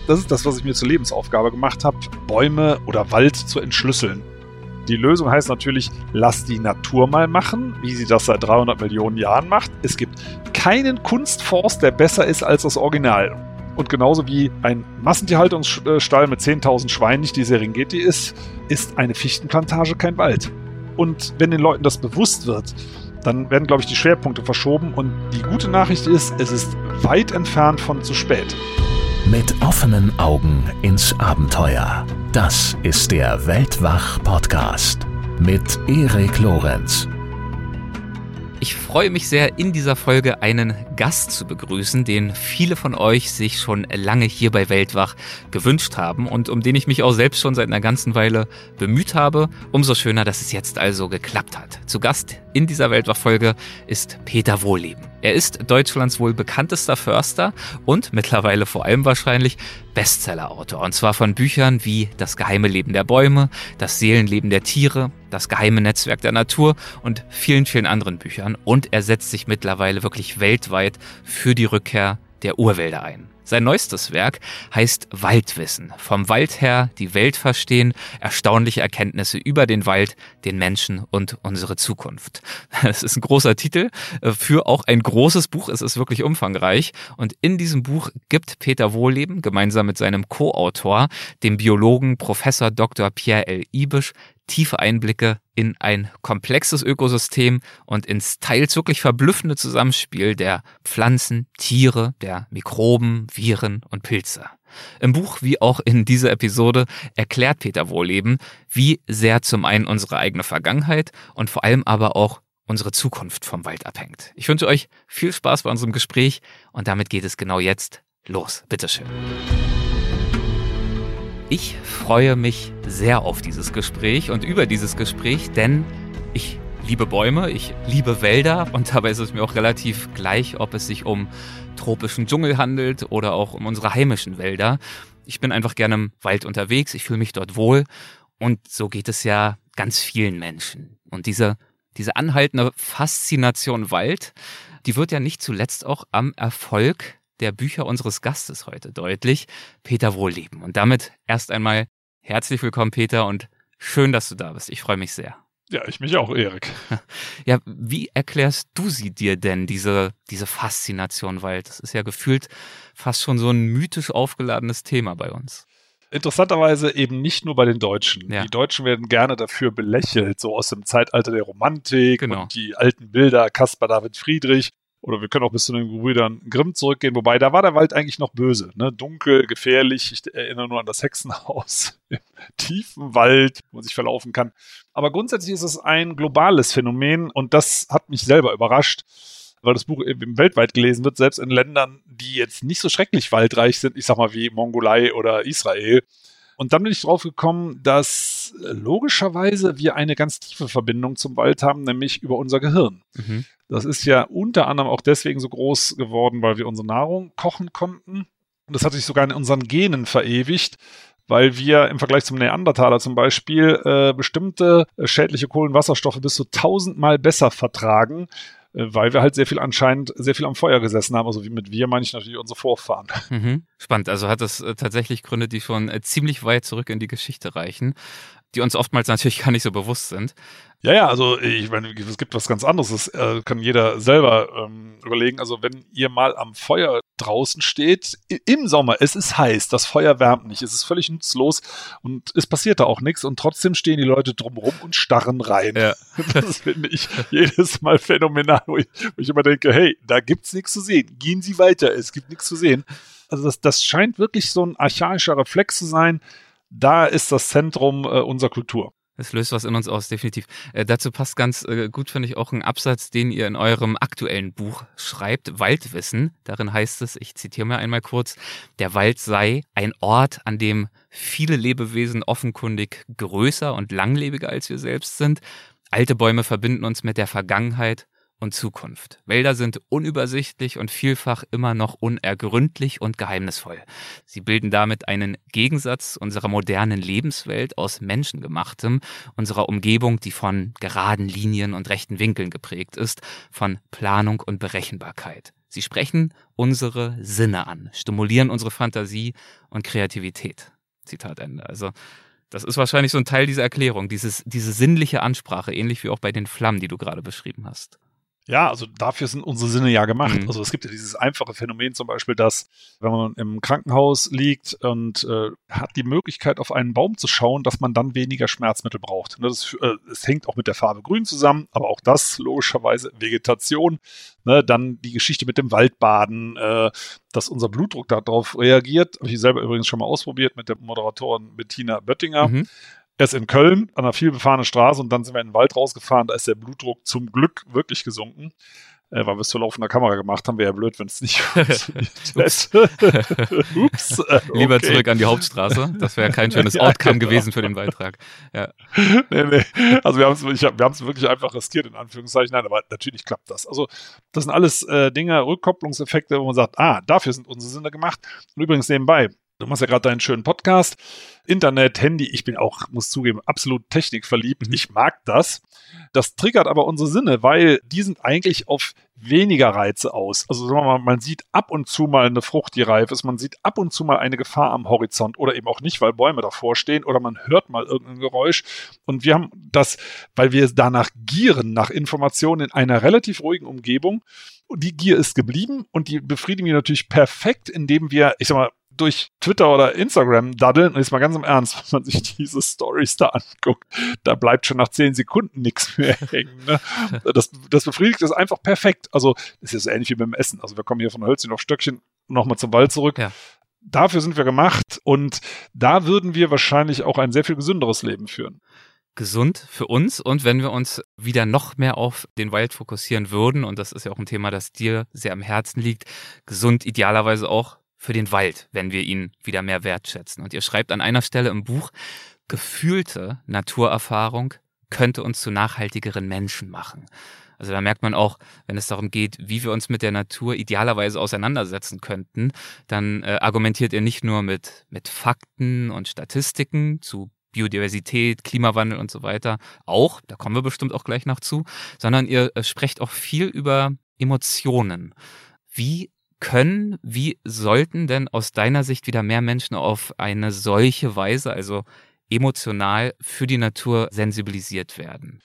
Das ist das, was ich mir zur Lebensaufgabe gemacht habe, Bäume oder Wald zu entschlüsseln. Die Lösung heißt natürlich, lass die Natur mal machen, wie sie das seit 300 Millionen Jahren macht. Es gibt keinen Kunstforst, der besser ist als das Original. Und genauso wie ein Massentierhaltungsstall mit 10.000 Schweinen nicht die Serengeti ist, ist eine Fichtenplantage kein Wald. Und wenn den Leuten das bewusst wird, dann werden, glaube ich, die Schwerpunkte verschoben. Und die gute Nachricht ist, es ist weit entfernt von zu spät. Mit offenen Augen ins Abenteuer. Das ist der Weltwach-Podcast mit Erik Lorenz. Ich freue mich sehr, in dieser Folge einen Gast zu begrüßen, den viele von euch sich schon lange hier bei Weltwach gewünscht haben und um den ich mich auch selbst schon seit einer ganzen Weile bemüht habe. Umso schöner, dass es jetzt also geklappt hat. Zu Gast in dieser Weltwach-Folge ist Peter Wohlleben. Er ist Deutschlands wohl bekanntester Förster und mittlerweile vor allem wahrscheinlich Bestsellerautor. Und zwar von Büchern wie Das geheime Leben der Bäume, Das Seelenleben der Tiere, Das geheime Netzwerk der Natur und vielen, vielen anderen Büchern. Und er setzt sich mittlerweile wirklich weltweit für die Rückkehr der Urwälder ein. Sein neuestes Werk heißt Waldwissen. Vom Wald her die Welt verstehen, erstaunliche Erkenntnisse über den Wald, den Menschen und unsere Zukunft. Das ist ein großer Titel für auch ein großes Buch. Es ist wirklich umfangreich. Und in diesem Buch gibt Peter Wohlleben gemeinsam mit seinem Co-Autor, dem Biologen Professor Dr. Pierre L. Ibisch, tiefe Einblicke in ein komplexes Ökosystem und ins teils wirklich verblüffende Zusammenspiel der Pflanzen, Tiere, der Mikroben, Viren und Pilze. Im Buch, wie auch in dieser Episode, erklärt Peter Wohlleben, wie sehr zum einen unsere eigene Vergangenheit und vor allem aber auch unsere Zukunft vom Wald abhängt. Ich wünsche euch viel Spaß bei unserem Gespräch und damit geht es genau jetzt los. Bitteschön. Ich freue mich sehr auf dieses Gespräch und über dieses Gespräch, denn ich liebe Bäume, ich liebe Wälder und dabei ist es mir auch relativ gleich, ob es sich um tropischen Dschungel handelt oder auch um unsere heimischen Wälder. Ich bin einfach gerne im Wald unterwegs, ich fühle mich dort wohl und so geht es ja ganz vielen Menschen. Und diese anhaltende Faszination Wald, die wird ja nicht zuletzt auch am Erfolg der Bücher unseres Gastes heute deutlich, Peter Wohlleben. Und damit erst einmal herzlich willkommen, Peter, und schön, dass du da bist. Ich freue mich sehr. Ja, ich mich auch, Erik. Ja, wie erklärst du sie dir denn, diese Faszination Wald? Das ist ja gefühlt fast schon so ein mythisch aufgeladenes Thema bei uns. Interessanterweise eben nicht nur bei den Deutschen. Ja. Die Deutschen werden gerne dafür belächelt, so aus dem Zeitalter der Romantik und die alten Bilder, Caspar David Friedrich. Oder wir können auch bis zu den Gebrüdern Grimm zurückgehen, wobei da war der Wald eigentlich noch böse, ne? Dunkel, gefährlich. Ich erinnere nur an das Hexenhaus im tiefen Wald, wo man sich verlaufen kann. Aber grundsätzlich ist es ein globales Phänomen und das hat mich selber überrascht, weil das Buch eben weltweit gelesen wird, selbst in Ländern, die jetzt nicht so schrecklich waldreich sind, ich sag mal wie Mongolei oder Israel. Und dann bin ich drauf gekommen, dass logischerweise wir eine ganz tiefe Verbindung zum Wald haben, nämlich über unser Gehirn. Mhm. Das ist ja unter anderem auch deswegen so groß geworden, weil wir unsere Nahrung kochen konnten. Und das hat sich sogar in unseren Genen verewigt, weil wir im Vergleich zum Neandertaler zum Beispiel bestimmte schädliche Kohlenwasserstoffe bis zu 1000-mal besser vertragen, weil wir halt sehr viel am Feuer gesessen haben. Also wie mit wir meine ich natürlich unsere Vorfahren. Mhm. Spannend. Also hat es tatsächlich Gründe, die schon ziemlich weit zurück in die Geschichte reichen, die uns oftmals natürlich gar nicht so bewusst sind. Ja, also ich meine, es gibt was ganz anderes, das kann jeder selber überlegen. Also wenn ihr mal am Feuer draußen steht, im Sommer, es ist heiß, das Feuer wärmt nicht, es ist völlig nutzlos und es passiert da auch nichts und trotzdem stehen die Leute drumherum und starren rein. Ja. Das finde ich jedes Mal phänomenal, wo ich immer denke, hey, da gibt's nichts zu sehen, gehen Sie weiter, es gibt nichts zu sehen. Also das scheint wirklich so ein archaischer Reflex zu sein. Da ist das Zentrum unserer Kultur. Es löst was in uns aus, definitiv. Dazu passt ganz gut, finde ich, auch ein Absatz, den ihr in eurem aktuellen Buch schreibt, Waldwissen. Darin heißt es, ich zitiere mal einmal kurz, der Wald sei ein Ort, an dem viele Lebewesen offenkundig größer und langlebiger als wir selbst sind. Alte Bäume verbinden uns mit der Vergangenheit und Zukunft. Wälder sind unübersichtlich und vielfach immer noch unergründlich und geheimnisvoll. Sie bilden damit einen Gegensatz unserer modernen Lebenswelt aus Menschengemachtem, unserer Umgebung, die von geraden Linien und rechten Winkeln geprägt ist, von Planung und Berechenbarkeit. Sie sprechen unsere Sinne an, stimulieren unsere Fantasie und Kreativität. Zitat Ende. Also das ist wahrscheinlich so ein Teil dieser Erklärung, diese sinnliche Ansprache, ähnlich wie auch bei den Flammen, die du gerade beschrieben hast. Ja, also dafür sind unsere Sinne ja gemacht. Also es gibt ja dieses einfache Phänomen zum Beispiel, dass wenn man im Krankenhaus liegt und hat die Möglichkeit, auf einen Baum zu schauen, dass man dann weniger Schmerzmittel braucht. Es hängt auch mit der Farbe Grün zusammen, aber auch das logischerweise Vegetation. Dann die Geschichte mit dem Waldbaden, dass unser Blutdruck darauf reagiert. Habe ich selber übrigens schon mal ausprobiert mit der Moderatorin Bettina Böttinger. Erst in Köln an einer vielbefahrenen Straße und dann sind wir in den Wald rausgefahren. Da ist der Blutdruck zum Glück wirklich gesunken, weil wir es zur laufender Kamera gemacht haben. Wäre ja blöd, wenn es nicht funktioniert hätte. Ups. Lieber zurück an die Hauptstraße. Das wäre kein schönes Outcome gewesen für den Beitrag. Ja. Nee. Also wir haben es wirklich einfach riskiert, in Anführungszeichen. Nein, aber natürlich klappt das. Also das sind alles Dinge, Rückkopplungseffekte, wo man sagt, dafür sind unsere Sinne gemacht. Und übrigens nebenbei, du machst ja gerade deinen schönen Podcast, Internet, Handy, ich bin auch, muss zugeben, absolut technikverliebt. Ich mag das. Das triggert aber unsere Sinne, weil die sind eigentlich auf weniger Reize aus. Also sagen wir mal, man sieht ab und zu mal eine Frucht, die reif ist, man sieht ab und zu mal eine Gefahr am Horizont oder eben auch nicht, weil Bäume davor stehen oder man hört mal irgendein Geräusch. Und wir haben das, weil wir danach gieren, nach Informationen in einer relativ ruhigen Umgebung. Und die Gier ist geblieben und die befriedigen wir natürlich perfekt, indem wir, ich sag mal, durch Twitter oder Instagram daddeln, und jetzt mal ganz im Ernst, wenn man sich diese Stories da anguckt, da bleibt schon nach 10 Sekunden nichts mehr hängen. Ne? Das befriedigt das einfach perfekt. Also das ist ja so ähnlich wie beim Essen. Also wir kommen hier von Hölzchen auf Stöckchen nochmal zum Wald zurück. Ja. Dafür sind wir gemacht und da würden wir wahrscheinlich auch ein sehr viel gesünderes Leben führen. Gesund für uns und wenn wir uns wieder noch mehr auf den Wald fokussieren würden, und das ist ja auch ein Thema, das dir sehr am Herzen liegt, gesund idealerweise auch für den Wald, wenn wir ihn wieder mehr wertschätzen. Und ihr schreibt an einer Stelle im Buch, gefühlte Naturerfahrung könnte uns zu nachhaltigeren Menschen machen. Also da merkt man auch, wenn es darum geht, wie wir uns mit der Natur idealerweise auseinandersetzen könnten, dann argumentiert ihr nicht nur mit Fakten und Statistiken zu Biodiversität, Klimawandel und so weiter, auch, da kommen wir bestimmt auch gleich noch zu, sondern ihr sprecht auch viel über Emotionen. Wie sollten denn aus deiner Sicht wieder mehr Menschen auf eine solche Weise, also emotional, für die Natur sensibilisiert werden?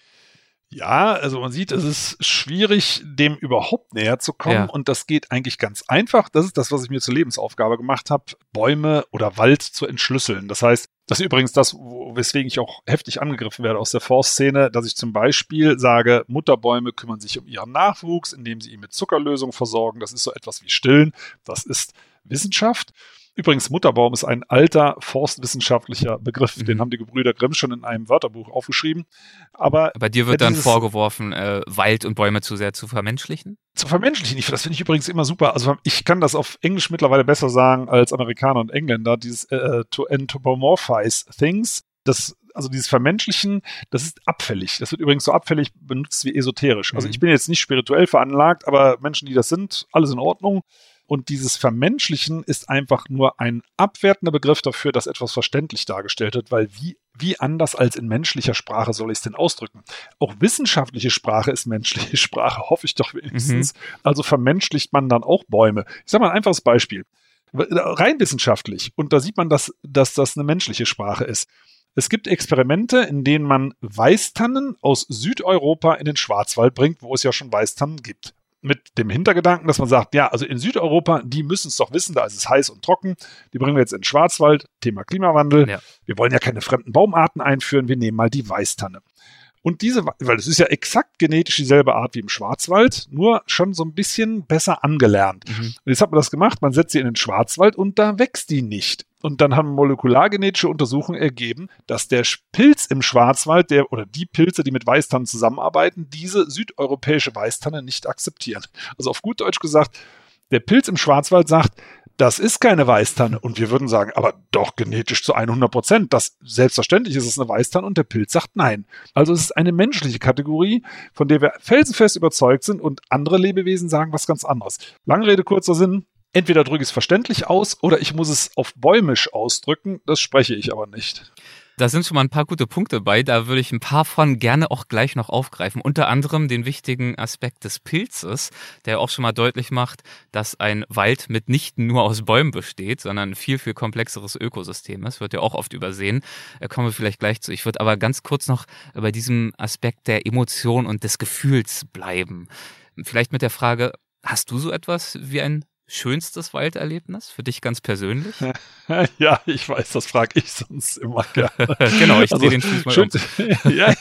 Ja, also man sieht, es ist schwierig, dem überhaupt näher zu kommen und das geht eigentlich ganz einfach. Das ist das, was ich mir zur Lebensaufgabe gemacht habe, Bäume oder Wald zu entschlüsseln. Das heißt, das ist übrigens das, weswegen ich auch heftig angegriffen werde aus der Forstszene, dass ich zum Beispiel sage, Mutterbäume kümmern sich um ihren Nachwuchs, indem sie ihn mit Zuckerlösung versorgen. Das ist so etwas wie Stillen. Das ist Wissenschaft. Übrigens, Mutterbaum ist ein alter forstwissenschaftlicher Begriff. Den haben die Gebrüder Grimm schon in einem Wörterbuch aufgeschrieben. Aber dir wird dann vorgeworfen, Wald und Bäume zu sehr zu vermenschlichen? Zu vermenschlichen. Das finde ich übrigens immer super. Also ich kann das auf Englisch mittlerweile besser sagen als Amerikaner und Engländer. Dieses to anthropomorphize things. Also dieses Vermenschlichen, das ist abfällig. Das wird übrigens so abfällig benutzt wie esoterisch. Also ich bin jetzt nicht spirituell veranlagt, aber Menschen, die das sind, alles in Ordnung. Und dieses Vermenschlichen ist einfach nur ein abwertender Begriff dafür, dass etwas verständlich dargestellt wird, weil wie anders als in menschlicher Sprache soll ich es denn ausdrücken? Auch wissenschaftliche Sprache ist menschliche Sprache, hoffe ich doch wenigstens. Also vermenschlicht man dann auch Bäume. Ich sage mal ein einfaches Beispiel. Rein wissenschaftlich. Und da sieht man, dass das eine menschliche Sprache ist. Es gibt Experimente, in denen man Weißtannen aus Südeuropa in den Schwarzwald bringt, wo es ja schon Weißtannen gibt. Mit dem Hintergedanken, dass man sagt, ja, also in Südeuropa, die müssen es doch wissen, da ist es heiß und trocken. Die bringen wir jetzt in den Schwarzwald, Thema Klimawandel. Ja. Wir wollen ja keine fremden Baumarten einführen, wir nehmen mal die Weißtanne. Und weil es ist ja exakt genetisch dieselbe Art wie im Schwarzwald, nur schon so ein bisschen besser angelernt. Und jetzt hat man das gemacht, man setzt sie in den Schwarzwald und da wächst die nicht. Und dann haben molekulargenetische Untersuchungen ergeben, dass der Pilz im Schwarzwald, oder die Pilze, die mit Weißtannen zusammenarbeiten, diese südeuropäische Weißtanne nicht akzeptieren. Also auf gut Deutsch gesagt, der Pilz im Schwarzwald sagt, das ist keine Weißtanne. Und wir würden sagen, aber doch genetisch zu 100%. Das selbstverständlich ist es eine Weißtanne und der Pilz sagt nein. Also es ist eine menschliche Kategorie, von der wir felsenfest überzeugt sind und andere Lebewesen sagen was ganz anderes. Lange Rede, kurzer Sinn. Entweder drücke ich es verständlich aus oder ich muss es auf bäumisch ausdrücken. Das spreche ich aber nicht. Da sind schon mal ein paar gute Punkte bei. Da würde ich ein paar von gerne auch gleich noch aufgreifen. Unter anderem den wichtigen Aspekt des Pilzes, der auch schon mal deutlich macht, dass ein Wald mitnichten nur aus Bäumen besteht, sondern ein viel, viel komplexeres Ökosystem ist. Wird ja auch oft übersehen. Kommen wir vielleicht gleich zu. Ich würde aber ganz kurz noch bei diesem Aspekt der Emotion und des Gefühls bleiben. Vielleicht mit der Frage, hast du so etwas wie ein schönstes Walderlebnis für dich ganz persönlich? Ja, ich weiß, das frage ich sonst immer gerne. Genau, ich drehe den Spieß mal um. Ja,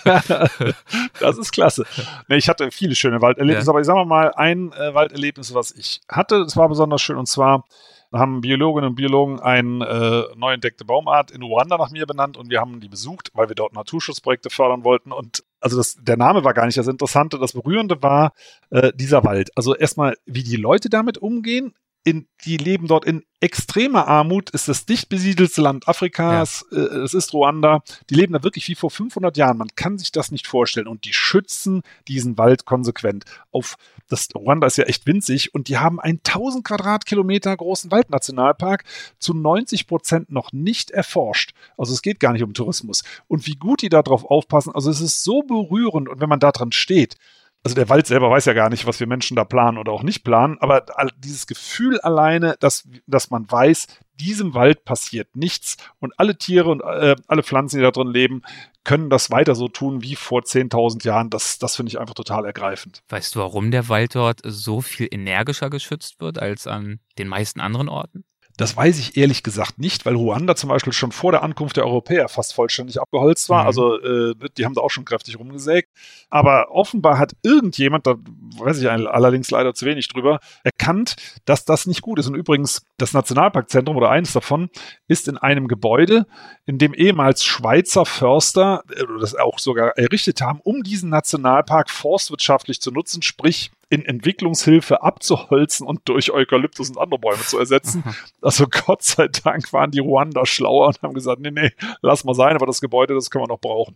das ist klasse. Nee, ich hatte viele schöne Walderlebnisse, aber ich sage mal ein Walderlebnis, was ich hatte, das war besonders schön, und zwar haben Biologinnen und Biologen eine neu entdeckte Baumart in Ruanda nach mir benannt, und wir haben die besucht, weil wir dort Naturschutzprojekte fördern wollten. Und also der Name war gar nicht das Interessante, das Berührende war dieser Wald. Also erstmal, wie die Leute damit umgehen. Die leben dort in extremer Armut, ist das dicht besiedelste Land Afrikas, es ist Ruanda, die leben da wirklich wie vor 500 Jahren, man kann sich das nicht vorstellen, und die schützen diesen Wald konsequent. Ruanda ist ja echt winzig, und die haben einen 1000 Quadratkilometer großen Waldnationalpark, zu 90% noch nicht erforscht. Also es geht gar nicht um Tourismus. Und wie gut die darauf aufpassen, also es ist so berührend, und wenn man da dran steht, also der Wald selber weiß ja gar nicht, was wir Menschen da planen oder auch nicht planen, aber dieses Gefühl alleine, dass man weiß, diesem Wald passiert nichts, und alle Tiere und alle Pflanzen, die da drin leben, können das weiter so tun wie vor 10.000 Jahren. Das finde ich einfach total ergreifend. Weißt du, warum der Wald dort so viel energischer geschützt wird als an den meisten anderen Orten? Das weiß ich ehrlich gesagt nicht, weil Ruanda zum Beispiel schon vor der Ankunft der Europäer fast vollständig abgeholzt war. Also die haben da auch schon kräftig rumgesägt. Aber offenbar hat irgendjemand, da weiß ich allerdings leider zu wenig drüber, erkannt, dass das nicht gut ist. Und übrigens, das Nationalparkzentrum oder eines davon ist in einem Gebäude, in dem ehemals Schweizer Förster das auch sogar errichtet haben, um diesen Nationalpark forstwirtschaftlich zu nutzen, sprich in Entwicklungshilfe abzuholzen und durch Eukalyptus und andere Bäume zu ersetzen. Also Gott sei Dank waren die Ruander schlauer und haben gesagt, nee, lass mal sein, aber das Gebäude, das können wir noch brauchen.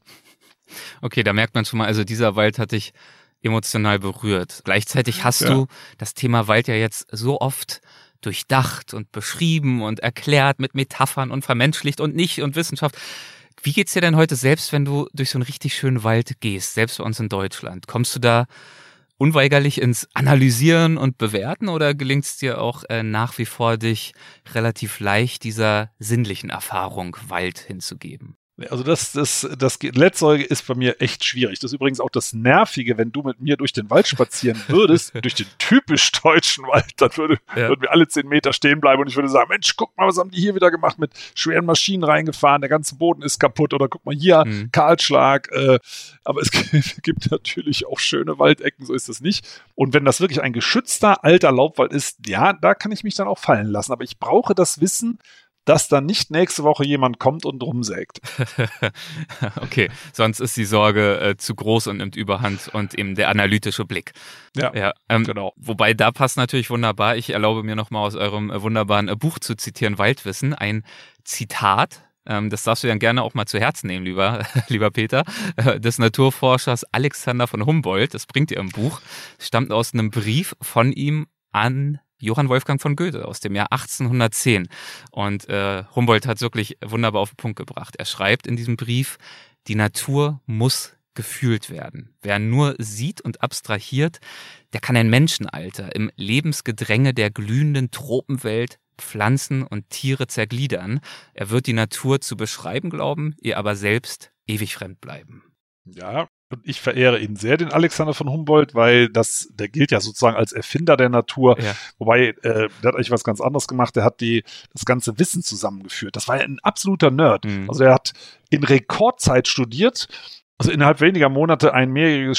Okay, da merkt man schon mal, also dieser Wald hat dich emotional berührt. Gleichzeitig hast du das Thema Wald ja jetzt so oft durchdacht und beschrieben und erklärt mit Metaphern und vermenschlicht und nicht und Wissenschaft. Wie geht's dir denn heute selbst, wenn du durch so einen richtig schönen Wald gehst, selbst bei uns in Deutschland? Kommst du da unweigerlich ins Analysieren und Bewerten, oder gelingt es dir auch nach wie vor, dich relativ leicht dieser sinnlichen Erfahrung Wald hinzugeben? Also das Letztere ist bei mir echt schwierig. Das ist übrigens auch das Nervige, wenn du mit mir durch den Wald spazieren würdest, durch den typisch deutschen Wald, dann würden wir alle 10 Meter stehen bleiben, und ich würde sagen, Mensch, guck mal, was haben die hier wieder gemacht, mit schweren Maschinen reingefahren, der ganze Boden ist kaputt, oder guck mal hier, Kahlschlag. Aber es gibt natürlich auch schöne Waldecken, so ist es nicht. Und wenn das wirklich ein geschützter alter Laubwald ist, ja, da kann ich mich dann auch fallen lassen. Aber ich brauche das Wissen, dass dann nicht nächste Woche jemand kommt und rumsägt. Okay, sonst ist die Sorge zu groß und nimmt Überhand, und eben der analytische Blick. Ja, genau. Wobei, da passt natürlich wunderbar. Ich erlaube mir nochmal aus eurem wunderbaren Buch zu zitieren, Waldwissen, ein Zitat. Das darfst du dann gerne auch mal zu Herzen nehmen, lieber Peter, des Naturforschers Alexander von Humboldt. Das bringt ihr im Buch. Stammt aus einem Brief von ihm an Johann Wolfgang von Goethe aus dem Jahr 1810. Und Humboldt hat es wirklich wunderbar auf den Punkt gebracht. Er schreibt in diesem Brief, die Natur muss gefühlt werden. Wer nur sieht und abstrahiert, der kann ein Menschenalter im Lebensgedränge der glühenden Tropenwelt Pflanzen und Tiere zergliedern. Er wird die Natur zu beschreiben glauben, ihr aber selbst ewig fremd bleiben. Ja, und ich verehre ihn sehr, den Alexander von Humboldt, weil der gilt ja sozusagen als Erfinder der Natur. Ja. Wobei, der hat eigentlich was ganz anderes gemacht. Der hat das ganze Wissen zusammengeführt. Das war ja ein absoluter Nerd. Also er hat in Rekordzeit studiert, also innerhalb weniger Monate ein mehrjähriges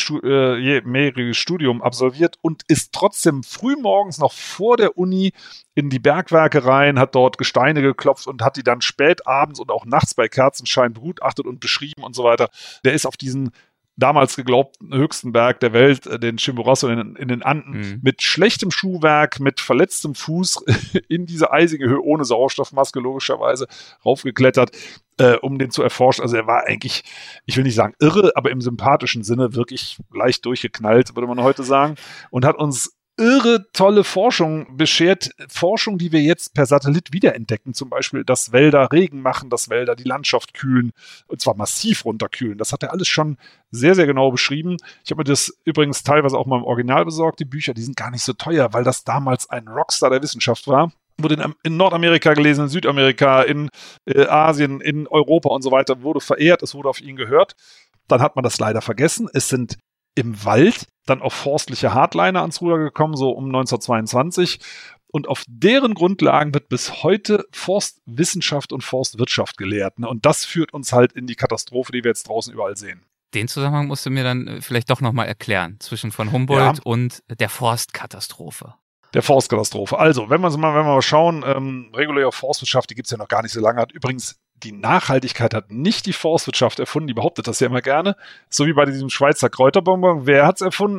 Studium absolviert und ist trotzdem frühmorgens noch vor der Uni in die Bergwerke rein, hat dort Gesteine geklopft und hat die dann spät abends und auch nachts bei Kerzenschein begutachtet und beschrieben und so weiter. Der ist auf diesen damals geglaubten höchsten Berg der Welt, den Chimborazo in den Anden, mit schlechtem Schuhwerk, mit verletztem Fuß in diese eisige Höhe, ohne Sauerstoffmaske logischerweise, raufgeklettert, um den zu erforschen. Also er war eigentlich, ich will nicht sagen irre, aber im sympathischen Sinne wirklich leicht durchgeknallt, würde man heute sagen, und hat uns irre tolle Forschung beschert. Forschung, die wir jetzt per Satellit wiederentdecken. Zum Beispiel, dass Wälder Regen machen, dass Wälder die Landschaft kühlen. Und zwar massiv runterkühlen. Das hat er alles schon sehr, sehr genau beschrieben. Ich habe mir das übrigens teilweise auch mal im Original besorgt. Die Bücher, die sind gar nicht so teuer, weil das damals ein Rockstar der Wissenschaft war. Wurde in Nordamerika gelesen, in Südamerika, in Asien, in Europa und so weiter. Wurde verehrt, es wurde auf ihn gehört. Dann hat man das leider vergessen. Es sind im Wald dann auch forstliche Hardliner ans Ruder gekommen, so um 1922. Und auf deren Grundlagen wird bis heute Forstwissenschaft und Forstwirtschaft gelehrt. Ne? Und das führt uns halt in die Katastrophe, die wir jetzt draußen überall sehen. Den Zusammenhang musst du mir dann vielleicht doch nochmal erklären, zwischen von Humboldt und der Forstkatastrophe. Der Forstkatastrophe. Also, wenn wir mal schauen, reguläre Forstwirtschaft, die gibt es ja noch gar nicht so lange, hat übrigens die Nachhaltigkeit hat nicht die Forstwirtschaft erfunden, die behauptet das ja immer gerne, so wie bei diesem Schweizer Kräuterbonbon. Wer hat es erfunden?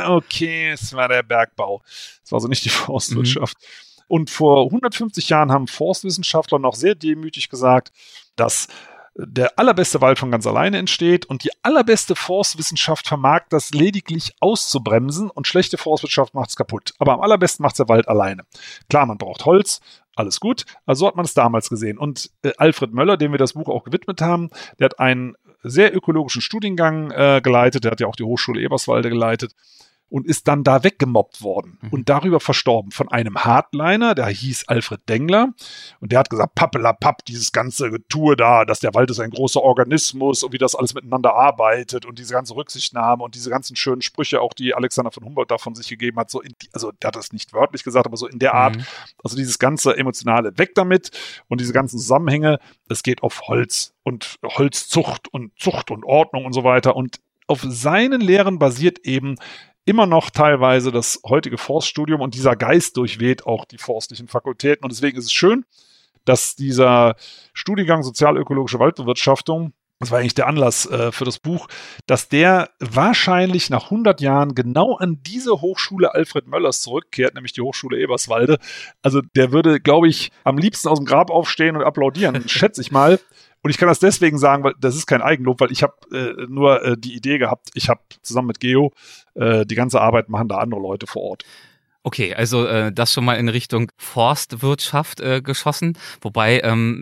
Okay, es war der Bergbau. Es war also nicht die Forstwirtschaft. Und vor 150 Jahren haben Forstwissenschaftler noch sehr demütig gesagt, dass der allerbeste Wald von ganz alleine entsteht und die allerbeste Forstwissenschaft vermag das lediglich auszubremsen und schlechte Forstwirtschaft macht es kaputt. Aber am allerbesten macht es der Wald alleine. Klar, man braucht Holz, alles gut, also so hat man es damals gesehen. Und Alfred Möller, dem wir das Buch auch gewidmet haben, der hat einen sehr ökologischen Studiengang geleitet, der hat ja auch die Hochschule Eberswalde geleitet und ist dann da weggemobbt worden und darüber verstorben von einem Hardliner, der hieß Alfred Dengler und der hat gesagt, pappelapapp, dieses ganze Getue da, dass der Wald ist ein großer Organismus und wie das alles miteinander arbeitet und diese ganze Rücksichtnahme und diese ganzen schönen Sprüche, auch die Alexander von Humboldt da von sich gegeben hat, also der hat das nicht wörtlich gesagt, aber so in der Art, also dieses ganze Emotionale weg damit und diese ganzen Zusammenhänge, es geht auf Holz und Holzzucht und Zucht und Ordnung und so weiter und auf seinen Lehren basiert eben immer noch teilweise das heutige Forststudium und dieser Geist durchweht auch die forstlichen Fakultäten. Und deswegen ist es schön, dass dieser Studiengang Sozialökologische Waldbewirtschaftung, das war eigentlich der Anlass für das Buch, dass der wahrscheinlich nach 100 Jahren genau an diese Hochschule Alfred Möllers zurückkehrt, nämlich die Hochschule Eberswalde. Also der würde, glaube ich, am liebsten aus dem Grab aufstehen und applaudieren, schätze ich mal. Und ich kann das deswegen sagen, weil das ist kein Eigenlob, weil ich habe nur die Idee gehabt, ich habe zusammen mit Geo die ganze Arbeit machen da andere Leute vor Ort. Okay, also das schon mal in Richtung Forstwirtschaft geschossen. Wobei,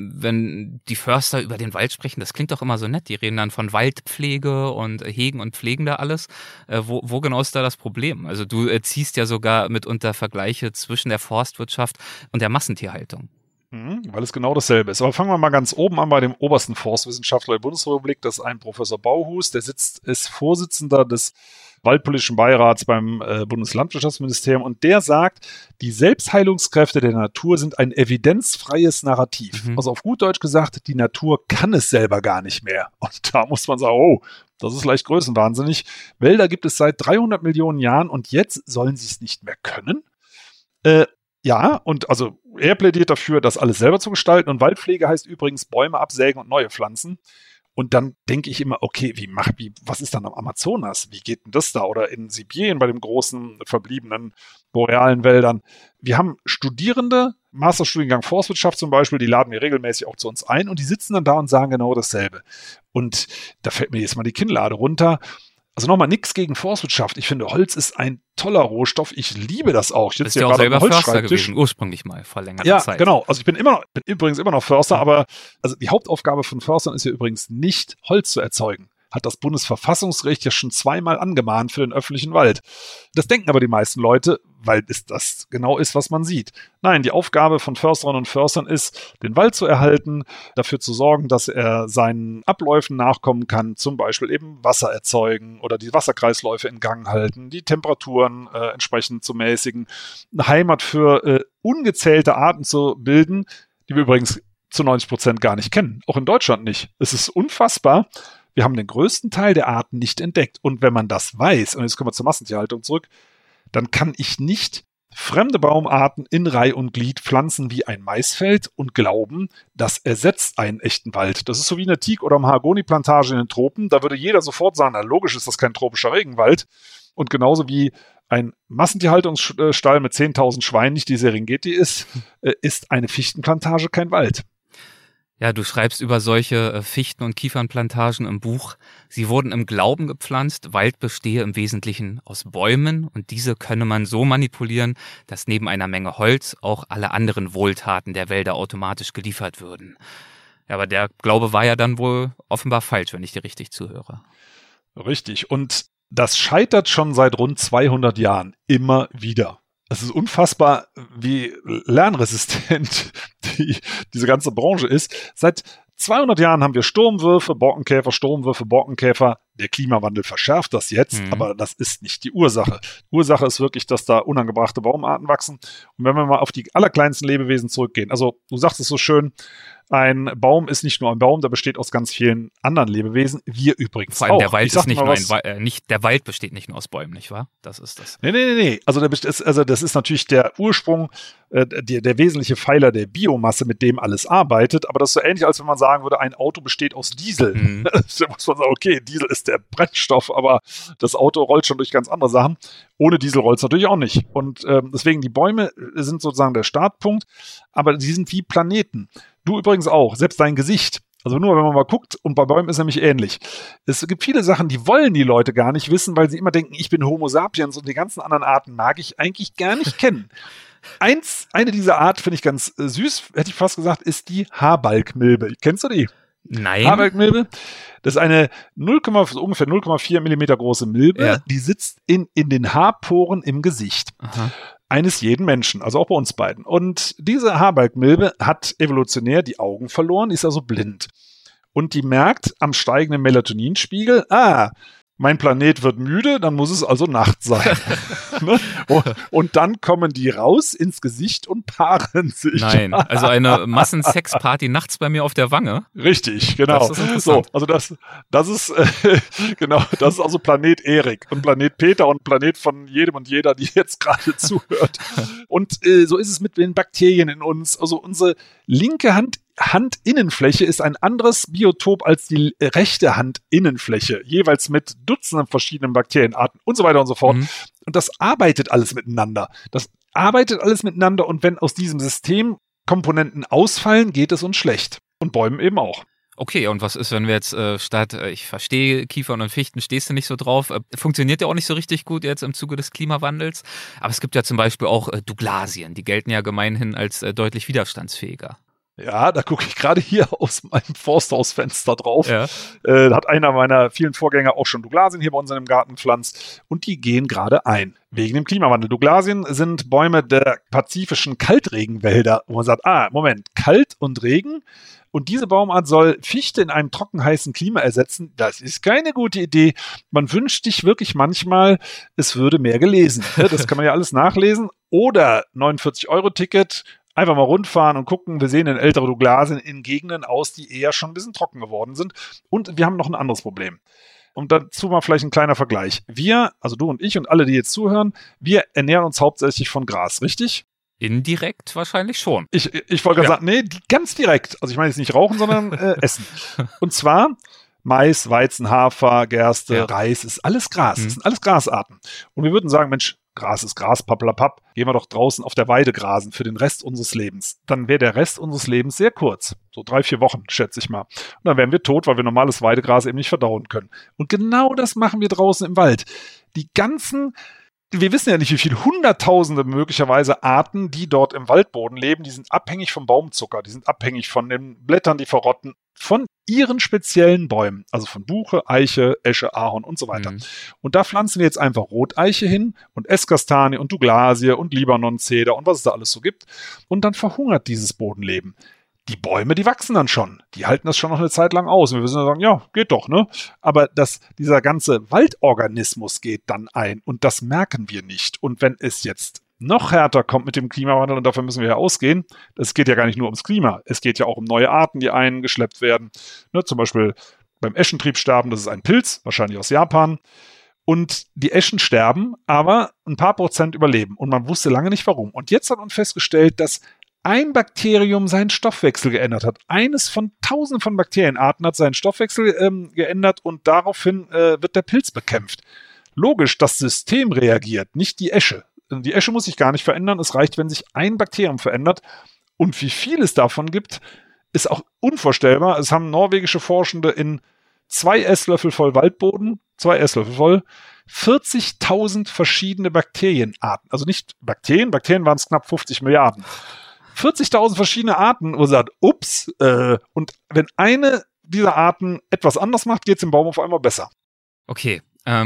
wenn die Förster über den Wald sprechen, das klingt doch immer so nett. Die reden dann von Waldpflege und hegen und pflegen da alles. Wo genau ist da das Problem? Also du ziehst ja sogar mitunter Vergleiche zwischen der Forstwirtschaft und der Massentierhaltung. Weil es genau dasselbe ist. Aber fangen wir mal ganz oben an bei dem obersten Forstwissenschaftler der Bundesrepublik. Das ist ein Professor Bauhus. Der ist Vorsitzender des Waldpolitischen Beirats beim Bundeslandwirtschaftsministerium und der sagt, die Selbstheilungskräfte der Natur sind ein evidenzfreies Narrativ. Also auf gut Deutsch gesagt, die Natur kann es selber gar nicht mehr. Und da muss man sagen, oh, das ist leicht größenwahnsinnig. Wälder gibt es seit 300 Millionen Jahren und jetzt sollen sie es nicht mehr können? Ja, und also er plädiert dafür, das alles selber zu gestalten. Und Waldpflege heißt übrigens Bäume absägen und neue pflanzen. Und dann denke ich immer, okay, was ist dann am Amazonas? Wie geht denn das da? Oder in Sibirien bei den großen verbliebenen borealen Wäldern. Wir haben Studierende, Masterstudiengang Forstwirtschaft zum Beispiel, die laden wir regelmäßig auch zu uns ein und die sitzen dann da und sagen genau dasselbe. Und da fällt mir jetzt mal die Kinnlade runter. Also nochmal nichts gegen Forstwirtschaft. Ich finde, Holz ist ein toller Rohstoff. Ich liebe das auch. Ich sitze ja auch selber Förster gewesen, ursprünglich mal vor längerer Zeit. Ja, genau. Also ich bin übrigens immer noch Förster, aber also die Hauptaufgabe von Förstern ist ja übrigens nicht, Holz zu erzeugen. Hat das Bundesverfassungsgericht ja schon zweimal angemahnt für den öffentlichen Wald. Das denken aber die meisten Leute, weil es das genau ist, was man sieht. Nein, die Aufgabe von Försterinnen und Förstern ist, den Wald zu erhalten, dafür zu sorgen, dass er seinen Abläufen nachkommen kann, zum Beispiel eben Wasser erzeugen oder die Wasserkreisläufe in Gang halten, die Temperaturen entsprechend zu mäßigen, eine Heimat für ungezählte Arten zu bilden, die wir übrigens zu 90% gar nicht kennen, auch in Deutschland nicht. Es ist unfassbar. Wir haben den größten Teil der Arten nicht entdeckt. Und wenn man das weiß, und jetzt kommen wir zur Massentierhaltung zurück, dann kann ich nicht fremde Baumarten in Reih und Glied pflanzen wie ein Maisfeld und glauben, das ersetzt einen echten Wald. Das ist so wie eine Teak- oder Mahagoni-Plantage in den Tropen. Da würde jeder sofort sagen, na logisch ist das kein tropischer Regenwald. Und genauso wie ein Massentierhaltungsstall mit 10.000 Schweinen nicht die Serengeti ist, ist eine Fichtenplantage kein Wald. Ja, du schreibst über solche Fichten- und Kiefernplantagen im Buch. Sie wurden im Glauben gepflanzt, Wald bestehe im Wesentlichen aus Bäumen und diese könne man so manipulieren, dass neben einer Menge Holz auch alle anderen Wohltaten der Wälder automatisch geliefert würden. Ja, aber der Glaube war ja dann wohl offenbar falsch, wenn ich dir richtig zuhöre. Richtig. Und das scheitert schon seit rund 200 Jahren immer wieder. Es ist unfassbar, wie lernresistent diese ganze Branche ist. Seit 200 Jahren haben wir Sturmwürfe, Borkenkäfer. Der Klimawandel verschärft das jetzt, aber das ist nicht die Ursache. Die Ursache ist wirklich, dass da unangebrachte Baumarten wachsen. Und wenn wir mal auf die allerkleinsten Lebewesen zurückgehen, also du sagst es so schön, ein Baum ist nicht nur ein Baum, der besteht aus ganz vielen anderen Lebewesen. Wir übrigens vor allem auch. Der Wald ist nicht nur der Wald besteht nicht nur aus Bäumen, nicht wahr? Das ist das. Nee. Also das ist natürlich der Ursprung, der wesentliche Pfeiler der Biomasse, mit dem alles arbeitet. Aber das ist so ähnlich, als wenn man sagen würde, ein Auto besteht aus Diesel. Da muss man sagen, okay, Diesel ist der Brennstoff, aber das Auto rollt schon durch ganz andere Sachen. Ohne Diesel rollt es natürlich auch nicht. Und deswegen, die Bäume sind sozusagen der Startpunkt, aber die sind wie Planeten. Du übrigens auch, selbst dein Gesicht. Also nur, wenn man mal guckt, und bei Bäumen ist nämlich ähnlich. Es gibt viele Sachen, die wollen die Leute gar nicht wissen, weil sie immer denken, ich bin Homo sapiens und die ganzen anderen Arten mag ich eigentlich gar nicht kennen. Eine dieser Art finde ich ganz süß, hätte ich fast gesagt, ist die Haarbalgmilbe. Kennst du die? Nein. Haarbalgmilbe, das ist eine ungefähr 0,4 Millimeter große Milbe, ja. Die sitzt in den Haarporen im Gesicht. Aha. Eines jeden Menschen, also auch bei uns beiden. Und diese Haarbalgmilbe hat evolutionär die Augen verloren, ist also blind. Und die merkt am steigenden Melatoninspiegel, mein Planet wird müde, dann muss es also Nacht sein. Und dann kommen die raus ins Gesicht und paaren sich. Nein, also eine Massensexparty nachts bei mir auf der Wange. Richtig, genau. Das ist interessant. So, also das ist genau, das ist also Planet Erik und Planet Peter und Planet von jedem und jeder, die jetzt gerade zuhört. Und so ist es mit den Bakterien in uns. Also unsere linke Handinnenfläche ist ein anderes Biotop als die rechte Handinnenfläche, jeweils mit Dutzenden verschiedenen Bakterienarten und so weiter und so fort. Und das arbeitet alles miteinander. Und wenn aus diesem System Komponenten ausfallen, geht es uns schlecht. Und Bäumen eben auch. Okay, und was ist, wenn wir jetzt ich verstehe, Kiefern und Fichten stehst du nicht so drauf, funktioniert ja auch nicht so richtig gut jetzt im Zuge des Klimawandels, aber es gibt ja zum Beispiel auch Douglasien, die gelten ja gemeinhin als deutlich widerstandsfähiger. Ja, da gucke ich gerade hier aus meinem Forsthausfenster drauf. Ja. Da hat einer meiner vielen Vorgänger auch schon Douglasien hier bei uns in dem Garten gepflanzt und die gehen gerade ein, wegen dem Klimawandel. Douglasien sind Bäume der pazifischen Kaltregenwälder, wo man sagt, Moment, Kalt und Regen und diese Baumart soll Fichte in einem trockenheißen Klima ersetzen. Das ist keine gute Idee. Man wünscht sich wirklich manchmal, es würde mehr gelesen. Das kann man ja alles nachlesen. Oder 49-Euro-Ticket, einfach mal rundfahren und gucken. Wir sehen in ältere Douglasien in Gegenden aus, die eher schon ein bisschen trocken geworden sind. Und wir haben noch ein anderes Problem. Und dazu mal vielleicht ein kleiner Vergleich. Wir, also du und ich und alle, die jetzt zuhören, wir ernähren uns hauptsächlich von Gras, richtig? Indirekt wahrscheinlich schon. Ich wollte gerade sagen, nee, ganz direkt. Also ich meine jetzt nicht rauchen, sondern essen. Und zwar Mais, Weizen, Hafer, Gerste, Reis, ist alles Gras. Das sind alles Grasarten. Und wir würden sagen, Mensch, Gras ist Gras, pappelapapp, gehen wir doch draußen auf der Weide grasen für den Rest unseres Lebens. Dann wäre der Rest unseres Lebens sehr kurz. So 3-4 Wochen, schätze ich mal. Und dann wären wir tot, weil wir normales Weidegras eben nicht verdauen können. Und genau das machen wir draußen im Wald. Wir wissen ja nicht, wie viele Hunderttausende möglicherweise Arten, die dort im Waldboden leben, die sind abhängig vom Baumzucker, die sind abhängig von den Blättern, die verrotten, von ihren speziellen Bäumen, also von Buche, Eiche, Esche, Ahorn und so weiter. Und da pflanzen wir jetzt einfach Roteiche hin und Esskastanie und Douglasie und Libanon-Zeder und was es da alles so gibt. Und dann verhungert dieses Bodenleben. Die Bäume, die wachsen dann schon. Die halten das schon noch eine Zeit lang aus. Und wir müssen sagen, ja, geht doch, ne? Aber dieser ganze Waldorganismus geht dann ein. Und das merken wir nicht. Und wenn es jetzt noch härter kommt mit dem Klimawandel, und davon müssen wir ja ausgehen, es geht ja gar nicht nur ums Klima. Es geht ja auch um neue Arten, die eingeschleppt werden. Ne, zum Beispiel beim Eschentriebsterben, das ist ein Pilz, wahrscheinlich aus Japan. Und die Eschen sterben, aber ein paar Prozent überleben. Und man wusste lange nicht, warum. Und jetzt hat man festgestellt, dass ein Bakterium seinen Stoffwechsel geändert hat. Eines von Tausenden von Bakterienarten hat seinen Stoffwechsel geändert und daraufhin wird der Pilz bekämpft. Logisch, das System reagiert, nicht die Esche. Die Esche muss sich gar nicht verändern. Es reicht, wenn sich ein Bakterium verändert. Und wie viel es davon gibt, ist auch unvorstellbar. Es haben norwegische Forschende in 2 Esslöffel voll Waldboden, 2 Esslöffel voll, 40.000 verschiedene Bakterienarten. Also nicht Bakterien waren es knapp 50 Milliarden. 40.000 verschiedene Arten, wo sie sagt, ups, und wenn eine dieser Arten etwas anders macht, geht es dem Baum auf einmal besser. Okay.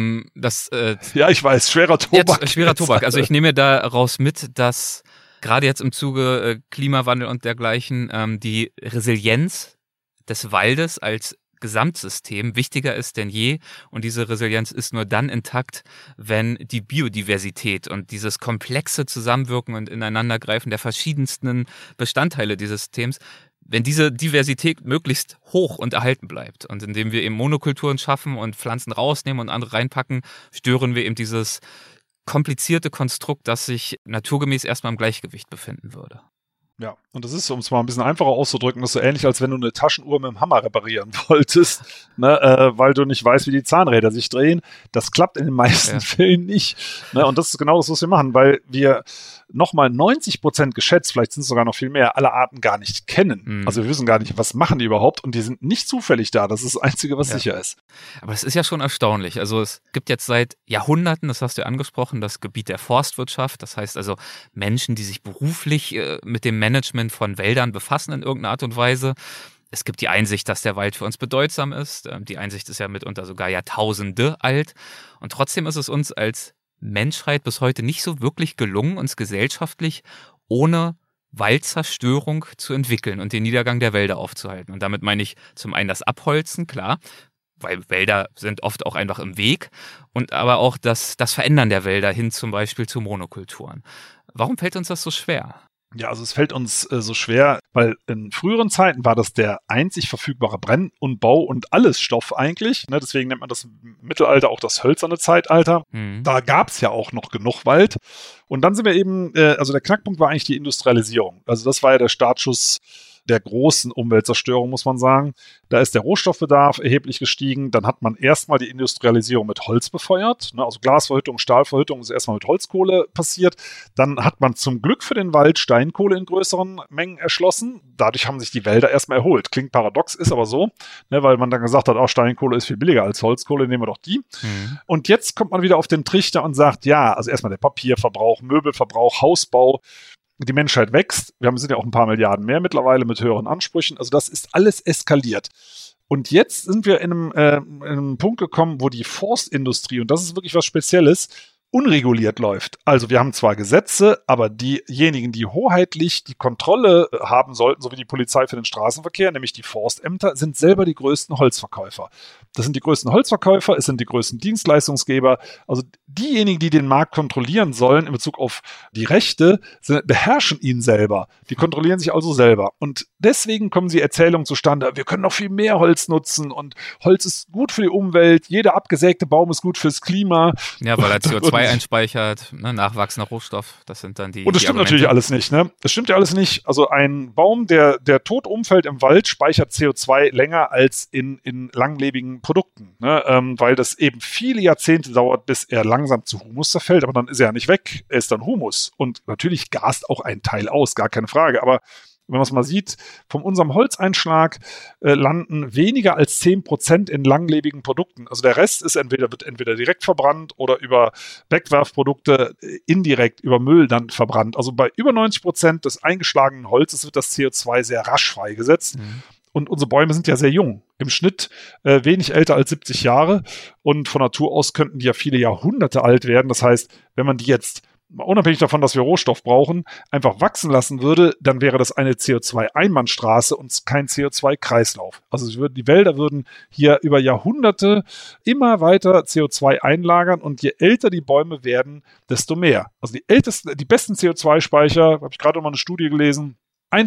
Ja, ich weiß, schwerer Tobak. Schwerer Tobak. Also ich nehme daraus mit, dass gerade jetzt im Zuge Klimawandel und dergleichen die Resilienz des Waldes als Gesamtsystem wichtiger ist denn je. Und diese Resilienz ist nur dann intakt, wenn die Biodiversität und dieses komplexe Zusammenwirken und Ineinandergreifen der verschiedensten Bestandteile dieses Systems, wenn diese Diversität möglichst hoch und erhalten bleibt. Und indem wir eben Monokulturen schaffen und Pflanzen rausnehmen und andere reinpacken, stören wir eben dieses komplizierte Konstrukt, das sich naturgemäß erstmal im Gleichgewicht befinden würde. Ja, und das ist, um es mal ein bisschen einfacher auszudrücken, das ist so ähnlich, als wenn du eine Taschenuhr mit dem Hammer reparieren wolltest, ne, weil du nicht weißt, wie die Zahnräder sich drehen. Das klappt in den meisten Fällen nicht. Ne, und das ist genau das, was wir machen, weil wir nochmal 90% geschätzt, vielleicht sind es sogar noch viel mehr, alle Arten gar nicht kennen. Also wir wissen gar nicht, was machen die überhaupt, und die sind nicht zufällig da. Das ist das Einzige, was sicher ist. Aber es ist ja schon erstaunlich. Also es gibt jetzt seit Jahrhunderten, das hast du ja angesprochen, das Gebiet der Forstwirtschaft. Das heißt also Menschen, die sich beruflich mit dem Management von Wäldern befassen in irgendeiner Art und Weise. Es gibt die Einsicht, dass der Wald für uns bedeutsam ist. Die Einsicht ist ja mitunter sogar Jahrtausende alt. Und trotzdem ist es uns als Menschheit bis heute nicht so wirklich gelungen, uns gesellschaftlich ohne Waldzerstörung zu entwickeln und den Niedergang der Wälder aufzuhalten. Und damit meine ich zum einen das Abholzen, klar, weil Wälder sind oft auch einfach im Weg, und aber auch das Verändern der Wälder hin zum Beispiel zu Monokulturen. Warum fällt uns das so schwer? Ja, also es fällt uns so schwer, weil in früheren Zeiten war das der einzig verfügbare Brenn- und Bau- und Allesstoff eigentlich. Ne? Deswegen nennt man das im Mittelalter auch das hölzerne Zeitalter. Da gab es ja auch noch genug Wald. Und dann sind wir eben, also der Knackpunkt war eigentlich die Industrialisierung. Also das war ja der Startschuss der großen Umweltzerstörung, muss man sagen. Da ist der Rohstoffbedarf erheblich gestiegen. Dann hat man erstmal die Industrialisierung mit Holz befeuert. Ne? Also Glasverhüttung, Stahlverhüttung ist erstmal mit Holzkohle passiert. Dann hat man zum Glück für den Wald Steinkohle in größeren Mengen erschlossen. Dadurch haben sich die Wälder erstmal erholt. Klingt paradox, ist aber so, ne? Weil man dann gesagt hat, Steinkohle ist viel billiger als Holzkohle, nehmen wir doch die. Und jetzt kommt man wieder auf den Trichter und sagt, ja, also erstmal der Papierverbrauch, Möbelverbrauch, Hausbau. Die Menschheit wächst. Sind ja auch ein paar Milliarden mehr mittlerweile mit höheren Ansprüchen. Also das ist alles eskaliert. Und jetzt sind wir in einem Punkt gekommen, wo die Forstindustrie, und das ist wirklich was Spezielles, unreguliert läuft. Also wir haben zwar Gesetze, aber diejenigen, die hoheitlich die Kontrolle haben sollten, so wie die Polizei für den Straßenverkehr, nämlich die Forstämter, sind selber die größten Holzverkäufer. Das sind die größten Holzverkäufer, es sind die größten Dienstleistungsgeber. Also diejenigen, die den Markt kontrollieren sollen in Bezug auf die Rechte, beherrschen ihn selber. Die kontrollieren sich also selber. Und deswegen kommen die Erzählungen zustande, wir können noch viel mehr Holz nutzen und Holz ist gut für die Umwelt, jeder abgesägte Baum ist gut fürs Klima. Ja, weil er CO2 einspeichert, ne, nachwachsender Rohstoff, das sind dann die. Und das stimmt natürlich alles nicht, ne? Das stimmt ja alles nicht. Also ein Baum, der tot umfällt im Wald, speichert CO2 länger als in langlebigen Produkten, ne? Weil das eben viele Jahrzehnte dauert, bis er langsam zu Humus zerfällt, aber dann ist er ja nicht weg, er ist dann Humus. Und natürlich gast auch ein Teil aus, gar keine Frage, aber wenn man es mal sieht, von unserem Holzeinschlag landen weniger als 10% in langlebigen Produkten. Also der Rest wird entweder direkt verbrannt oder über Wegwerfprodukte indirekt über Müll dann verbrannt. Also bei über 90% des eingeschlagenen Holzes wird das CO2 sehr rasch freigesetzt. Und unsere Bäume sind ja sehr jung. Im Schnitt wenig älter als 70 Jahre. Und von Natur aus könnten die ja viele Jahrhunderte alt werden. Das heißt, wenn man die jetzt unabhängig davon, dass wir Rohstoff brauchen, einfach wachsen lassen würde, dann wäre das eine CO2-Einbahnstraße und kein CO2-Kreislauf. Also die Wälder würden hier über Jahrhunderte immer weiter CO2 einlagern und je älter die Bäume werden, desto mehr. Also die besten CO2-Speicher, habe ich gerade noch mal eine Studie gelesen,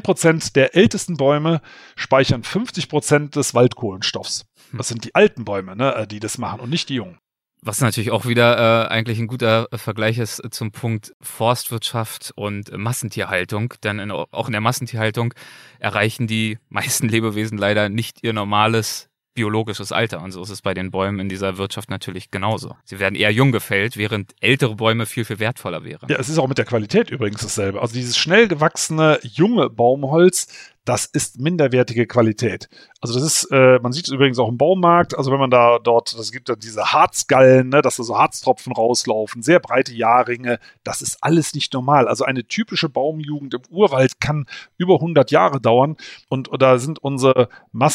1% der ältesten Bäume speichern 50% des Waldkohlenstoffs. Das sind die alten Bäume, ne, die das machen und nicht die jungen. Was natürlich auch wieder eigentlich ein guter Vergleich ist zum Punkt Forstwirtschaft und Massentierhaltung. Denn auch in der Massentierhaltung erreichen die meisten Lebewesen leider nicht ihr normales biologisches Alter. Und so ist es bei den Bäumen in dieser Wirtschaft natürlich genauso. Sie werden eher jung gefällt, während ältere Bäume viel, viel wertvoller wären. Ja, es ist auch mit der Qualität übrigens dasselbe. Also dieses schnell gewachsene, junge Baumholz, das ist minderwertige Qualität. Also das ist, man sieht es übrigens auch im Baumarkt, also wenn man das gibt ja diese Harzgallen, ne, dass da so Harztropfen rauslaufen, sehr breite Jahrringe, das ist alles nicht normal. Also eine typische Baumjugend im Urwald kann über 100 Jahre dauern und da sind unsere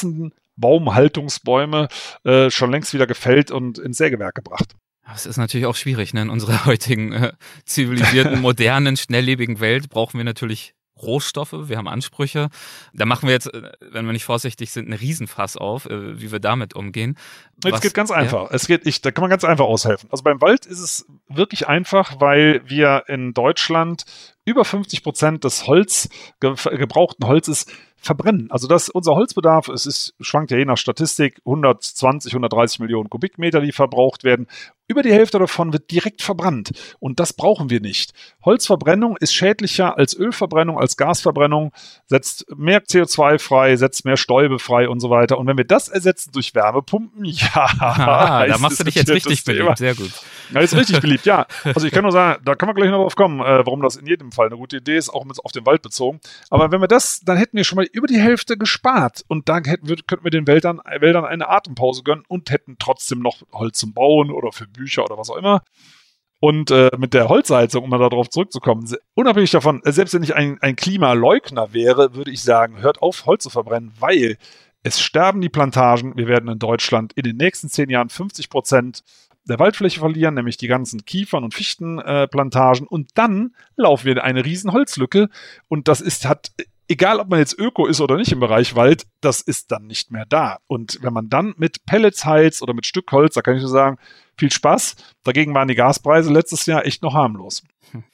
Baumhaltungsbäume schon längst wieder gefällt und ins Sägewerk gebracht. Das ist natürlich auch schwierig, ne? In unserer heutigen zivilisierten, modernen, schnelllebigen Welt brauchen wir natürlich Rohstoffe, wir haben Ansprüche. Da machen wir jetzt, wenn wir nicht vorsichtig sind, einen Riesenfass auf, wie wir damit umgehen. Es geht ganz einfach. Da kann man ganz einfach aushelfen. Also beim Wald ist es wirklich einfach, weil wir in Deutschland über 50% des gebrauchten Holzes verbrennen. Also unser Holzbedarf, schwankt ja je nach Statistik, 120, 130 Millionen Kubikmeter, die verbraucht werden. Über die Hälfte davon wird direkt verbrannt. Und das brauchen wir nicht. Holzverbrennung ist schädlicher als Ölverbrennung, als Gasverbrennung, setzt mehr CO2 frei, setzt mehr Stäube frei und so weiter. Und wenn wir das ersetzen durch Wärmepumpen, da machst du dich jetzt richtig beliebt. Sehr gut. Ja, ist richtig beliebt, ja. Also ich kann nur sagen, da kann man gleich noch drauf kommen, warum das in jedem Fall eine gute Idee ist, auch auf den Wald bezogen. Aber wenn wir dann hätten wir schon mal über die Hälfte gespart. Und da könnten wir den Wäldern eine Atempause gönnen und hätten trotzdem noch Holz zum Bauen oder für Bücher oder was auch immer. Und mit der Holzheizung, um mal darauf zurückzukommen, unabhängig davon, selbst wenn ich ein Klimaleugner wäre, würde ich sagen, hört auf, Holz zu verbrennen, weil es sterben die Plantagen. Wir werden in Deutschland in den nächsten 10 Jahren 50% der Waldfläche verlieren, nämlich die ganzen Kiefern- und Fichtenplantagen. Und dann laufen wir in eine riesen Holzlücke. Und egal ob man jetzt Öko ist oder nicht im Bereich Wald, das ist dann nicht mehr da. Und wenn man dann mit Pellets heizt oder mit Stückholz, da kann ich nur sagen, viel Spaß. Dagegen waren die Gaspreise letztes Jahr echt noch harmlos.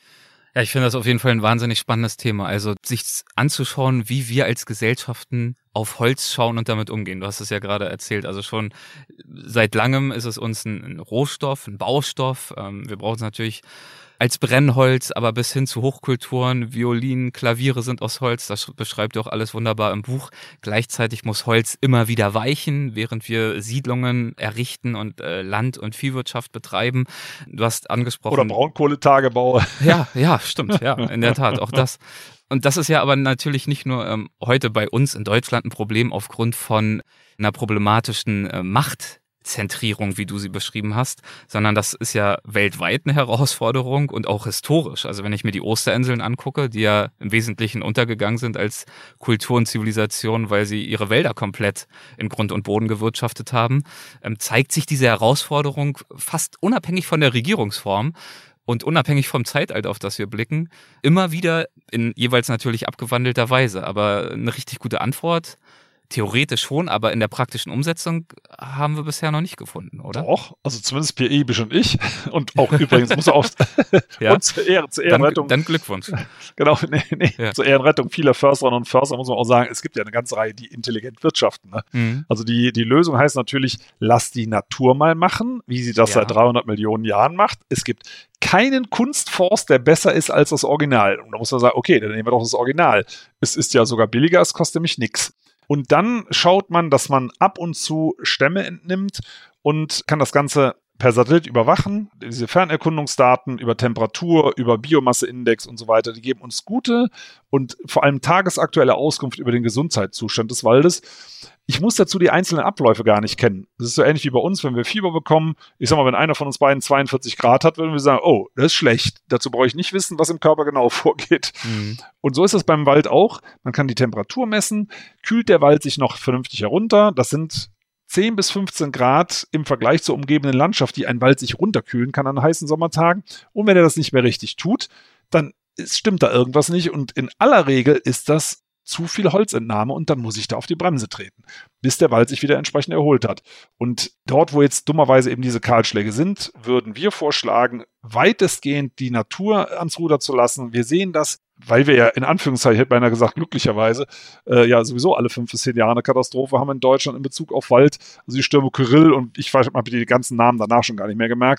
Ja, ich finde das auf jeden Fall ein wahnsinnig spannendes Thema. Also sich anzuschauen, wie wir als Gesellschaften auf Holz schauen und damit umgehen. Du hast es ja gerade erzählt. Also schon seit langem ist es uns ein Rohstoff, ein Baustoff. Wir brauchen es natürlich als Brennholz, aber bis hin zu Hochkulturen, Violinen, Klaviere sind aus Holz, das beschreibt ihr auch alles wunderbar im Buch. Gleichzeitig muss Holz immer wieder weichen, während wir Siedlungen errichten und Land- und Viehwirtschaft betreiben. Du hast angesprochen... Oder Braunkohletagebau. Ja, stimmt, ja, in der Tat, auch das. Und das ist ja aber natürlich nicht nur heute bei uns in Deutschland ein Problem aufgrund von einer problematischen Machtzentrierung, wie du sie beschrieben hast, sondern das ist ja weltweit eine Herausforderung und auch historisch. Also wenn ich mir die Osterinseln angucke, die ja im Wesentlichen untergegangen sind als Kultur und Zivilisation, weil sie ihre Wälder komplett in Grund und Boden gewirtschaftet haben, zeigt sich diese Herausforderung fast unabhängig von der Regierungsform und unabhängig vom Zeitalter, auf das wir blicken, immer wieder in jeweils natürlich abgewandelter Weise. Aber eine richtig gute Antwort, theoretisch schon, aber in der praktischen Umsetzung haben wir bisher noch nicht gefunden, oder? Doch, also zumindest Pierre Ibisch und ich. Und auch übrigens, muss er auch ja. Und zur Ehrenrettung. Dann Glückwunsch. Genau, ja. Zur Ehrenrettung vieler Försterinnen und Förster muss man auch sagen, es gibt ja eine ganze Reihe, die intelligent wirtschaften. Ne? Mhm. Also die Lösung heißt natürlich, lass die Natur mal machen, wie sie das seit 300 Millionen Jahren macht. Es gibt keinen Kunstforst, der besser ist als das Original. Und da muss man sagen, okay, dann nehmen wir doch das Original. Es ist ja sogar billiger, es kostet nämlich nichts. Und dann schaut man, dass man ab und zu Stämme entnimmt und kann das Ganze per Satellit überwachen. Diese Fernerkundungsdaten über Temperatur, über Biomasseindex und so weiter, die geben uns gute und vor allem tagesaktuelle Auskunft über den Gesundheitszustand des Waldes. Ich muss dazu die einzelnen Abläufe gar nicht kennen. Das ist so ähnlich wie bei uns, wenn wir Fieber bekommen. Ich sag mal, wenn einer von uns beiden 42 Grad hat, würden wir sagen, oh, das ist schlecht. Dazu brauche ich nicht wissen, was im Körper genau vorgeht. Mhm. Und so ist es beim Wald auch. Man kann die Temperatur messen. Kühlt der Wald sich noch vernünftig herunter? Das sind 10 bis 15 Grad im Vergleich zur umgebenden Landschaft, die ein Wald sich runterkühlen kann an heißen Sommertagen. Und wenn er das nicht mehr richtig tut, dann stimmt da irgendwas nicht. Und in aller Regel ist das zu viel Holzentnahme und dann muss ich da auf die Bremse treten, bis der Wald sich wieder entsprechend erholt hat. Und dort, wo jetzt dummerweise eben diese Kahlschläge sind, würden wir vorschlagen, weitestgehend die Natur ans Ruder zu lassen. Wir sehen das, weil wir ja in Anführungszeichen, ich hätte beinahe gesagt, glücklicherweise, sowieso alle 5 bis 10 Jahre eine Katastrophe haben in Deutschland in Bezug auf Wald. Also die Stürme Kyrill und ich habe mir die ganzen Namen danach schon gar nicht mehr gemerkt.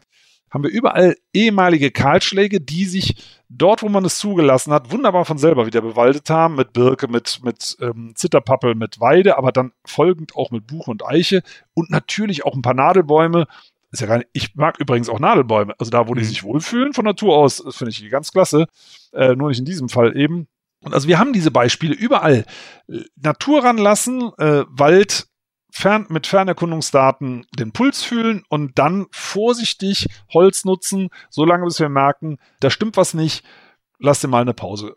haben wir überall ehemalige Kahlschläge, die sich dort, wo man es zugelassen hat, wunderbar von selber wieder bewaldet haben, mit Birke, mit Zitterpappel, mit Weide, aber dann folgend auch mit Buche und Eiche und natürlich auch ein paar Nadelbäume. Ist ja gar nicht, ich mag übrigens auch Nadelbäume, also da, wo die sich wohlfühlen von Natur aus, das finde ich ganz klasse, nur nicht in diesem Fall eben. Und also wir haben diese Beispiele überall. Natur ranlassen, Wald mit Fernerkundungsdaten den Puls fühlen und dann vorsichtig Holz nutzen, solange bis wir merken, da stimmt was nicht, lass dir mal eine Pause.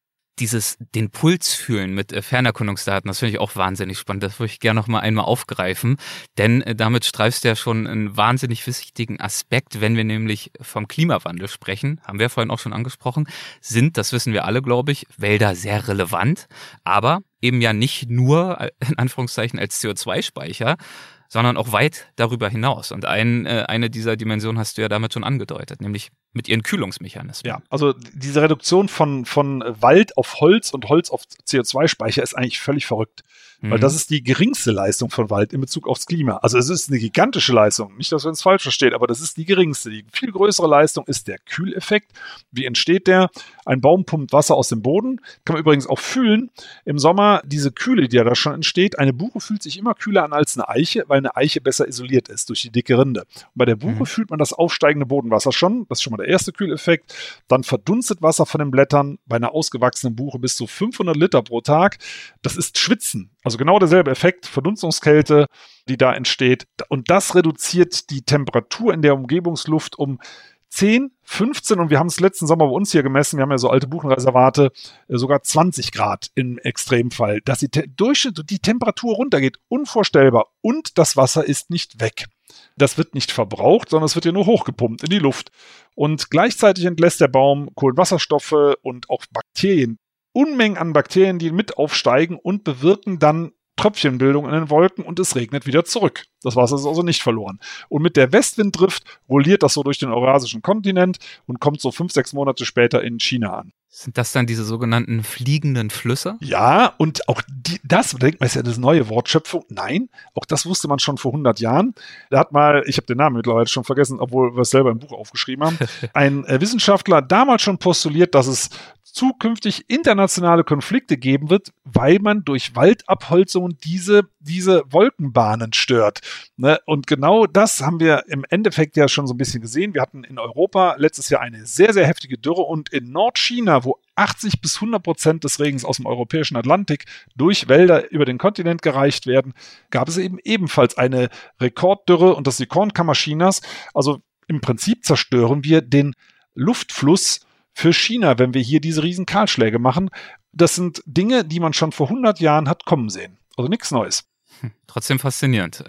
Den Puls fühlen mit Fernerkundungsdaten, das finde ich auch wahnsinnig spannend. Das würde ich gerne noch mal einmal aufgreifen, denn damit streifst du ja schon einen wahnsinnig wichtigen Aspekt, wenn wir nämlich vom Klimawandel sprechen, haben wir vorhin auch schon angesprochen, sind, das wissen wir alle, glaube ich, Wälder sehr relevant, aber eben ja nicht nur, in Anführungszeichen, als CO2-Speicher, sondern auch weit darüber hinaus. Und eine dieser Dimensionen hast du ja damit schon angedeutet, nämlich mit ihren Kühlungsmechanismen. Ja, also diese Reduktion von Wald auf Holz und Holz auf CO2-Speicher ist eigentlich völlig verrückt. Weil das ist die geringste Leistung von Wald in Bezug aufs Klima. Also es ist eine gigantische Leistung. Nicht, dass wir uns falsch verstehen, aber das ist die geringste. Die viel größere Leistung ist der Kühleffekt. Wie entsteht der? Ein Baum pumpt Wasser aus dem Boden. Kann man übrigens auch fühlen. Im Sommer diese Kühle, die ja da schon entsteht. Eine Buche fühlt sich immer kühler an als eine Eiche, weil eine Eiche besser isoliert ist durch die dicke Rinde. Und bei der Buche fühlt man das aufsteigende Bodenwasser schon. Das ist schon mal der erste Kühleffekt. Dann verdunstet Wasser von den Blättern. Bei einer ausgewachsenen Buche bis zu 500 Liter pro Tag. Das ist Schwitzen. Also genau derselbe Effekt, Verdunstungskälte, die da entsteht. Und das reduziert die Temperatur in der Umgebungsluft um 10, 15 und wir haben es letzten Sommer bei uns hier gemessen, wir haben ja so alte Buchenreservate, sogar 20 Grad im Extremfall, dass die Temperatur runtergeht, unvorstellbar und das Wasser ist nicht weg. Das wird nicht verbraucht, sondern es wird ja nur hochgepumpt in die Luft und gleichzeitig entlässt der Baum Kohlenwasserstoffe und auch Bakterien. Unmengen an Bakterien, die mit aufsteigen und bewirken dann Tröpfchenbildung in den Wolken und es regnet wieder zurück. Das Wasser ist also nicht verloren. Und mit der Westwinddrift rolliert das so durch den eurasischen Kontinent und kommt so 5, 6 Monate später in China an. Sind das dann diese sogenannten fliegenden Flüsse? Ja, und auch das, denkt man, ist ja das neue Wortschöpfung. Nein, auch das wusste man schon vor 100 Jahren. Da hat mal, ich habe den Namen mittlerweile schon vergessen, obwohl wir es selber im Buch aufgeschrieben haben, ein Wissenschaftler damals schon postuliert, dass es zukünftig internationale Konflikte geben wird, weil man durch Waldabholzungen diese Wolkenbahnen stört. Ne? Und genau das haben wir im Endeffekt ja schon so ein bisschen gesehen. Wir hatten in Europa letztes Jahr eine sehr, sehr heftige Dürre und in Nordchina, wo 80-100% des Regens aus dem europäischen Atlantik durch Wälder über den Kontinent gereicht werden, gab es eben ebenfalls eine Rekorddürre und das ist die Kornkammer Chinas. Also im Prinzip zerstören wir den Luftfluss für China, wenn wir hier diese riesen Kahlschläge machen. Das sind Dinge, die man schon vor 100 Jahren hat kommen sehen. Also nichts Neues. Trotzdem faszinierend.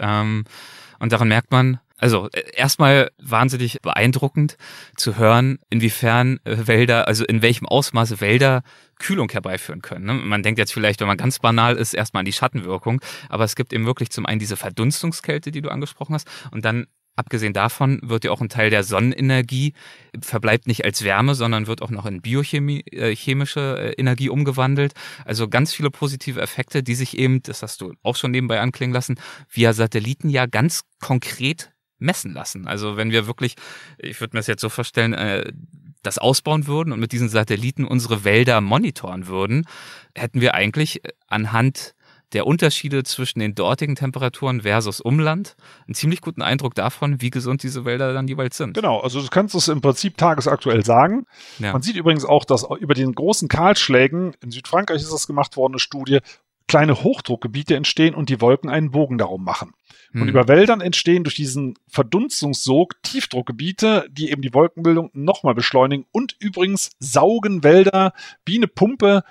Und daran merkt man, also erstmal wahnsinnig beeindruckend zu hören, inwiefern Wälder, also in welchem Ausmaße Wälder Kühlung herbeiführen können. Ne? Man denkt jetzt vielleicht, wenn man ganz banal ist, erstmal an die Schattenwirkung, aber es gibt eben wirklich zum einen diese Verdunstungskälte, die du angesprochen hast, und dann abgesehen davon wird ja auch ein Teil der Sonnenenergie verbleibt nicht als Wärme, sondern wird auch noch in biochemische Energie umgewandelt. Also ganz viele positive Effekte, die sich eben, das hast du auch schon nebenbei anklingen lassen, via Satelliten ja ganz konkret messen lassen. Also wenn wir wirklich, ich würde mir das jetzt so vorstellen, das ausbauen würden und mit diesen Satelliten unsere Wälder monitoren würden, hätten wir eigentlich anhand der Unterschiede zwischen den dortigen Temperaturen versus Umland einen ziemlich guten Eindruck davon, wie gesund diese Wälder dann jeweils sind. Genau, also du kannst es im Prinzip tagesaktuell sagen. Ja. Man sieht übrigens auch, dass über den großen Kahlschlägen, in Südfrankreich ist das gemacht worden, eine Studie, kleine Hochdruckgebiete entstehen und die Wolken einen Bogen darum machen. Und über Wäldern entstehen durch diesen Verdunstungssog Tiefdruckgebiete, die eben die Wolkenbildung nochmal beschleunigen und übrigens saugen Wälder wie eine Pumpe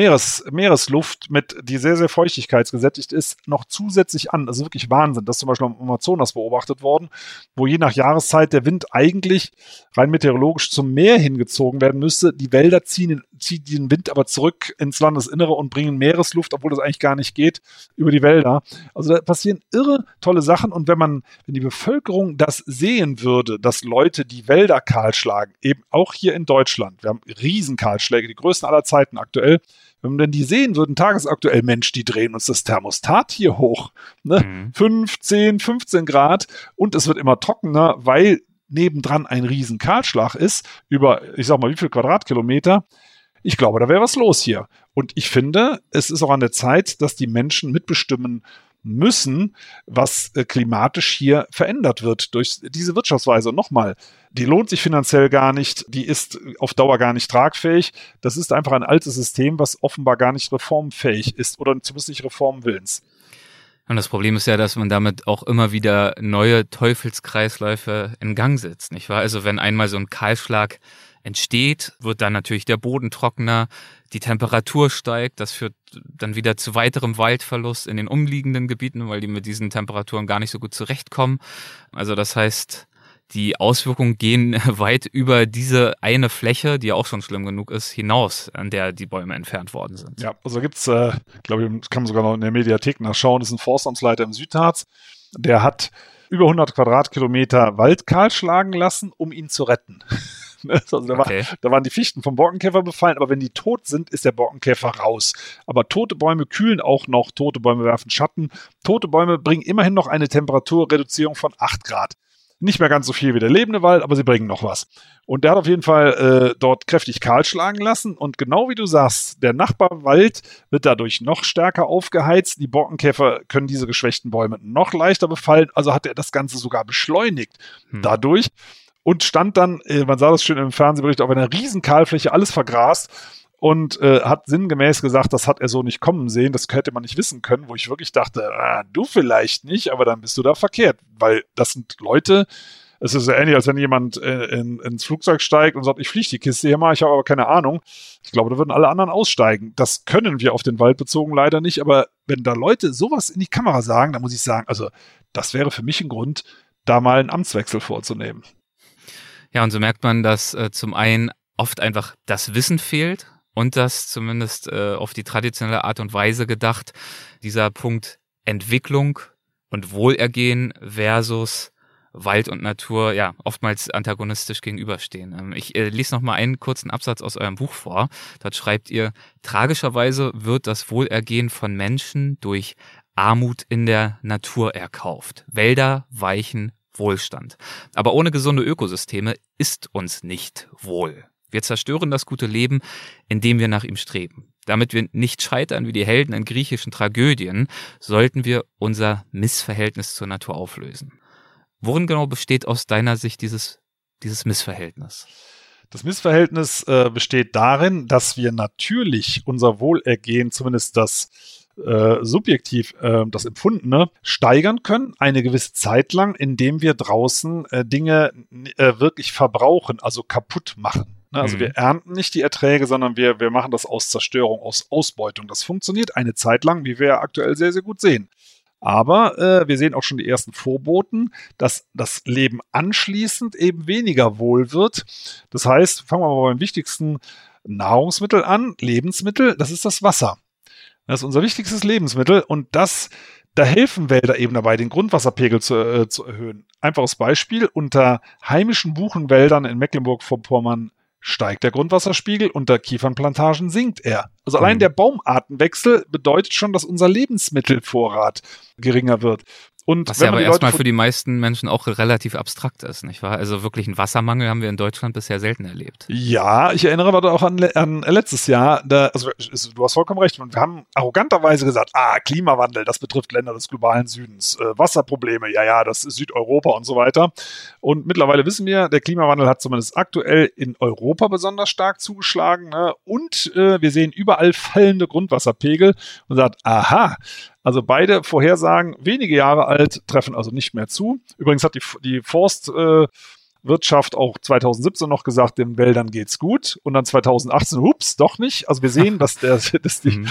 Meeresluft, die sehr, sehr feuchtigkeitsgesättigt ist, noch zusätzlich an. Das ist wirklich Wahnsinn. Das ist zum Beispiel am Amazonas beobachtet worden, wo je nach Jahreszeit der Wind eigentlich rein meteorologisch zum Meer hingezogen werden müsste. Die Wälder ziehen den Wind aber zurück ins Landesinnere und bringen Meeresluft, obwohl das eigentlich gar nicht geht, über die Wälder. Also da passieren irre tolle Sachen. Und wenn die Bevölkerung das sehen würde, dass Leute die Wälder kahlschlagen, eben auch hier in Deutschland, wir haben Riesenkahlschläge, die größten aller Zeiten aktuell, wenn denn die sehen würden, tagesaktuell, Mensch, die drehen uns das Thermostat hier hoch, ne? 5, 10, 15 Grad und es wird immer trockener, weil nebendran ein riesen Kahlschlag ist, über, ich sag mal, wie viel Quadratkilometer, ich glaube, da wäre was los hier. Und ich finde, es ist auch an der Zeit, dass die Menschen mitbestimmen müssen, was klimatisch hier verändert wird durch diese Wirtschaftsweise. Und nochmal, die lohnt sich finanziell gar nicht, die ist auf Dauer gar nicht tragfähig. Das ist einfach ein altes System, was offenbar gar nicht reformfähig ist oder zumindest nicht reformwillens. Und das Problem ist ja, dass man damit auch immer wieder neue Teufelskreisläufe in Gang setzt, nicht wahr? Also wenn einmal so ein Kahlschlag entsteht, wird dann natürlich der Boden trockener, die Temperatur steigt, das führt dann wieder zu weiterem Waldverlust in den umliegenden Gebieten, weil die mit diesen Temperaturen gar nicht so gut zurechtkommen. Also das heißt, die Auswirkungen gehen weit über diese eine Fläche, die ja auch schon schlimm genug ist, hinaus, an der die Bäume entfernt worden sind. Ja, also da gibt's, glaube ich, kann man sogar noch in der Mediathek nachschauen, das ist ein Forstamtsleiter im Südharz, der hat über 100 Quadratkilometer Wald kahlschlagen lassen, um ihn zu retten. Also da waren die Fichten vom Borkenkäfer befallen, aber wenn die tot sind, ist der Borkenkäfer raus. Aber tote Bäume kühlen auch noch, tote Bäume werfen Schatten. Tote Bäume bringen immerhin noch eine Temperaturreduzierung von 8 Grad. Nicht mehr ganz so viel wie der lebende Wald, aber sie bringen noch was. Und der hat auf jeden Fall dort kräftig kahlschlagen lassen. Und genau wie du sagst, der Nachbarwald wird dadurch noch stärker aufgeheizt. Die Borkenkäfer können diese geschwächten Bäume noch leichter befallen. Also hat er das Ganze sogar beschleunigt dadurch. Und stand dann, man sah das schön im Fernsehbericht, auf einer riesen Kahlfläche, alles vergrast. Und hat sinngemäß gesagt, das hat er so nicht kommen sehen, das hätte man nicht wissen können, wo ich wirklich dachte, du vielleicht nicht, aber dann bist du da verkehrt, weil das sind Leute, es ist ja ähnlich, als wenn jemand ins Flugzeug steigt und sagt, ich fliege die Kiste hier mal, ich habe aber keine Ahnung. Ich glaube, da würden alle anderen aussteigen. Das können wir auf den Wald bezogen leider nicht, aber wenn da Leute sowas in die Kamera sagen, dann muss ich sagen, also das wäre für mich ein Grund, da mal einen Amtswechsel vorzunehmen. Ja, und so merkt man, dass zum einen oft einfach das Wissen fehlt und dass zumindest auf die traditionelle Art und Weise gedacht, dieser Punkt Entwicklung und Wohlergehen versus Wald und Natur ja oftmals antagonistisch gegenüberstehen. Ich lese noch mal einen kurzen Absatz aus eurem Buch vor. Dort schreibt ihr, tragischerweise wird das Wohlergehen von Menschen durch Armut in der Natur erkauft. Wälder weichen Wohlstand. Aber ohne gesunde Ökosysteme ist uns nicht wohl. Wir zerstören das gute Leben, indem wir nach ihm streben. Damit wir nicht scheitern wie die Helden in griechischen Tragödien, sollten wir unser Missverhältnis zur Natur auflösen. Worin genau besteht aus deiner Sicht dieses Missverhältnis? Das Missverhältnis besteht darin, dass wir natürlich unser Wohlergehen, zumindest das subjektiv das Empfundene, steigern können, eine gewisse Zeit lang, indem wir draußen Dinge wirklich verbrauchen, also kaputt machen. Also wir ernten nicht die Erträge, sondern wir machen das aus Zerstörung, aus Ausbeutung. Das funktioniert eine Zeit lang, wie wir ja aktuell sehr, sehr gut sehen. Aber wir sehen auch schon die ersten Vorboten, dass das Leben anschließend eben weniger wohl wird. Das heißt, fangen wir mal beim wichtigsten Nahrungsmittel an, Lebensmittel, das ist das Wasser. Das ist unser wichtigstes Lebensmittel und da helfen Wälder eben dabei, den Grundwasserpegel zu erhöhen. Einfaches Beispiel, unter heimischen Buchenwäldern in Mecklenburg-Vorpommern steigt der Grundwasserspiegel, unter Kiefernplantagen sinkt er. Also allein der Baumartenwechsel bedeutet schon, dass unser Lebensmittelvorrat geringer wird. Und was ja aber erstmal für die meisten Menschen auch relativ abstrakt ist, nicht wahr? Also wirklich einen Wassermangel haben wir in Deutschland bisher selten erlebt. Ja, ich erinnere aber auch an letztes Jahr, du hast vollkommen recht, wir haben arroganterweise gesagt, Klimawandel, das betrifft Länder des globalen Südens, Wasserprobleme, ja, das ist Südeuropa und so weiter. Und mittlerweile wissen wir, der Klimawandel hat zumindest aktuell in Europa besonders stark zugeschlagen, ne? Und wir sehen überall fallende Grundwasserpegel und sagt, also beide Vorhersagen, wenige Jahre alt, treffen also nicht mehr zu. Übrigens hat die Forstwirtschaft auch 2017 noch gesagt, den Wäldern geht's gut. Und dann 2018, ups, doch nicht. Also wir sehen, dass die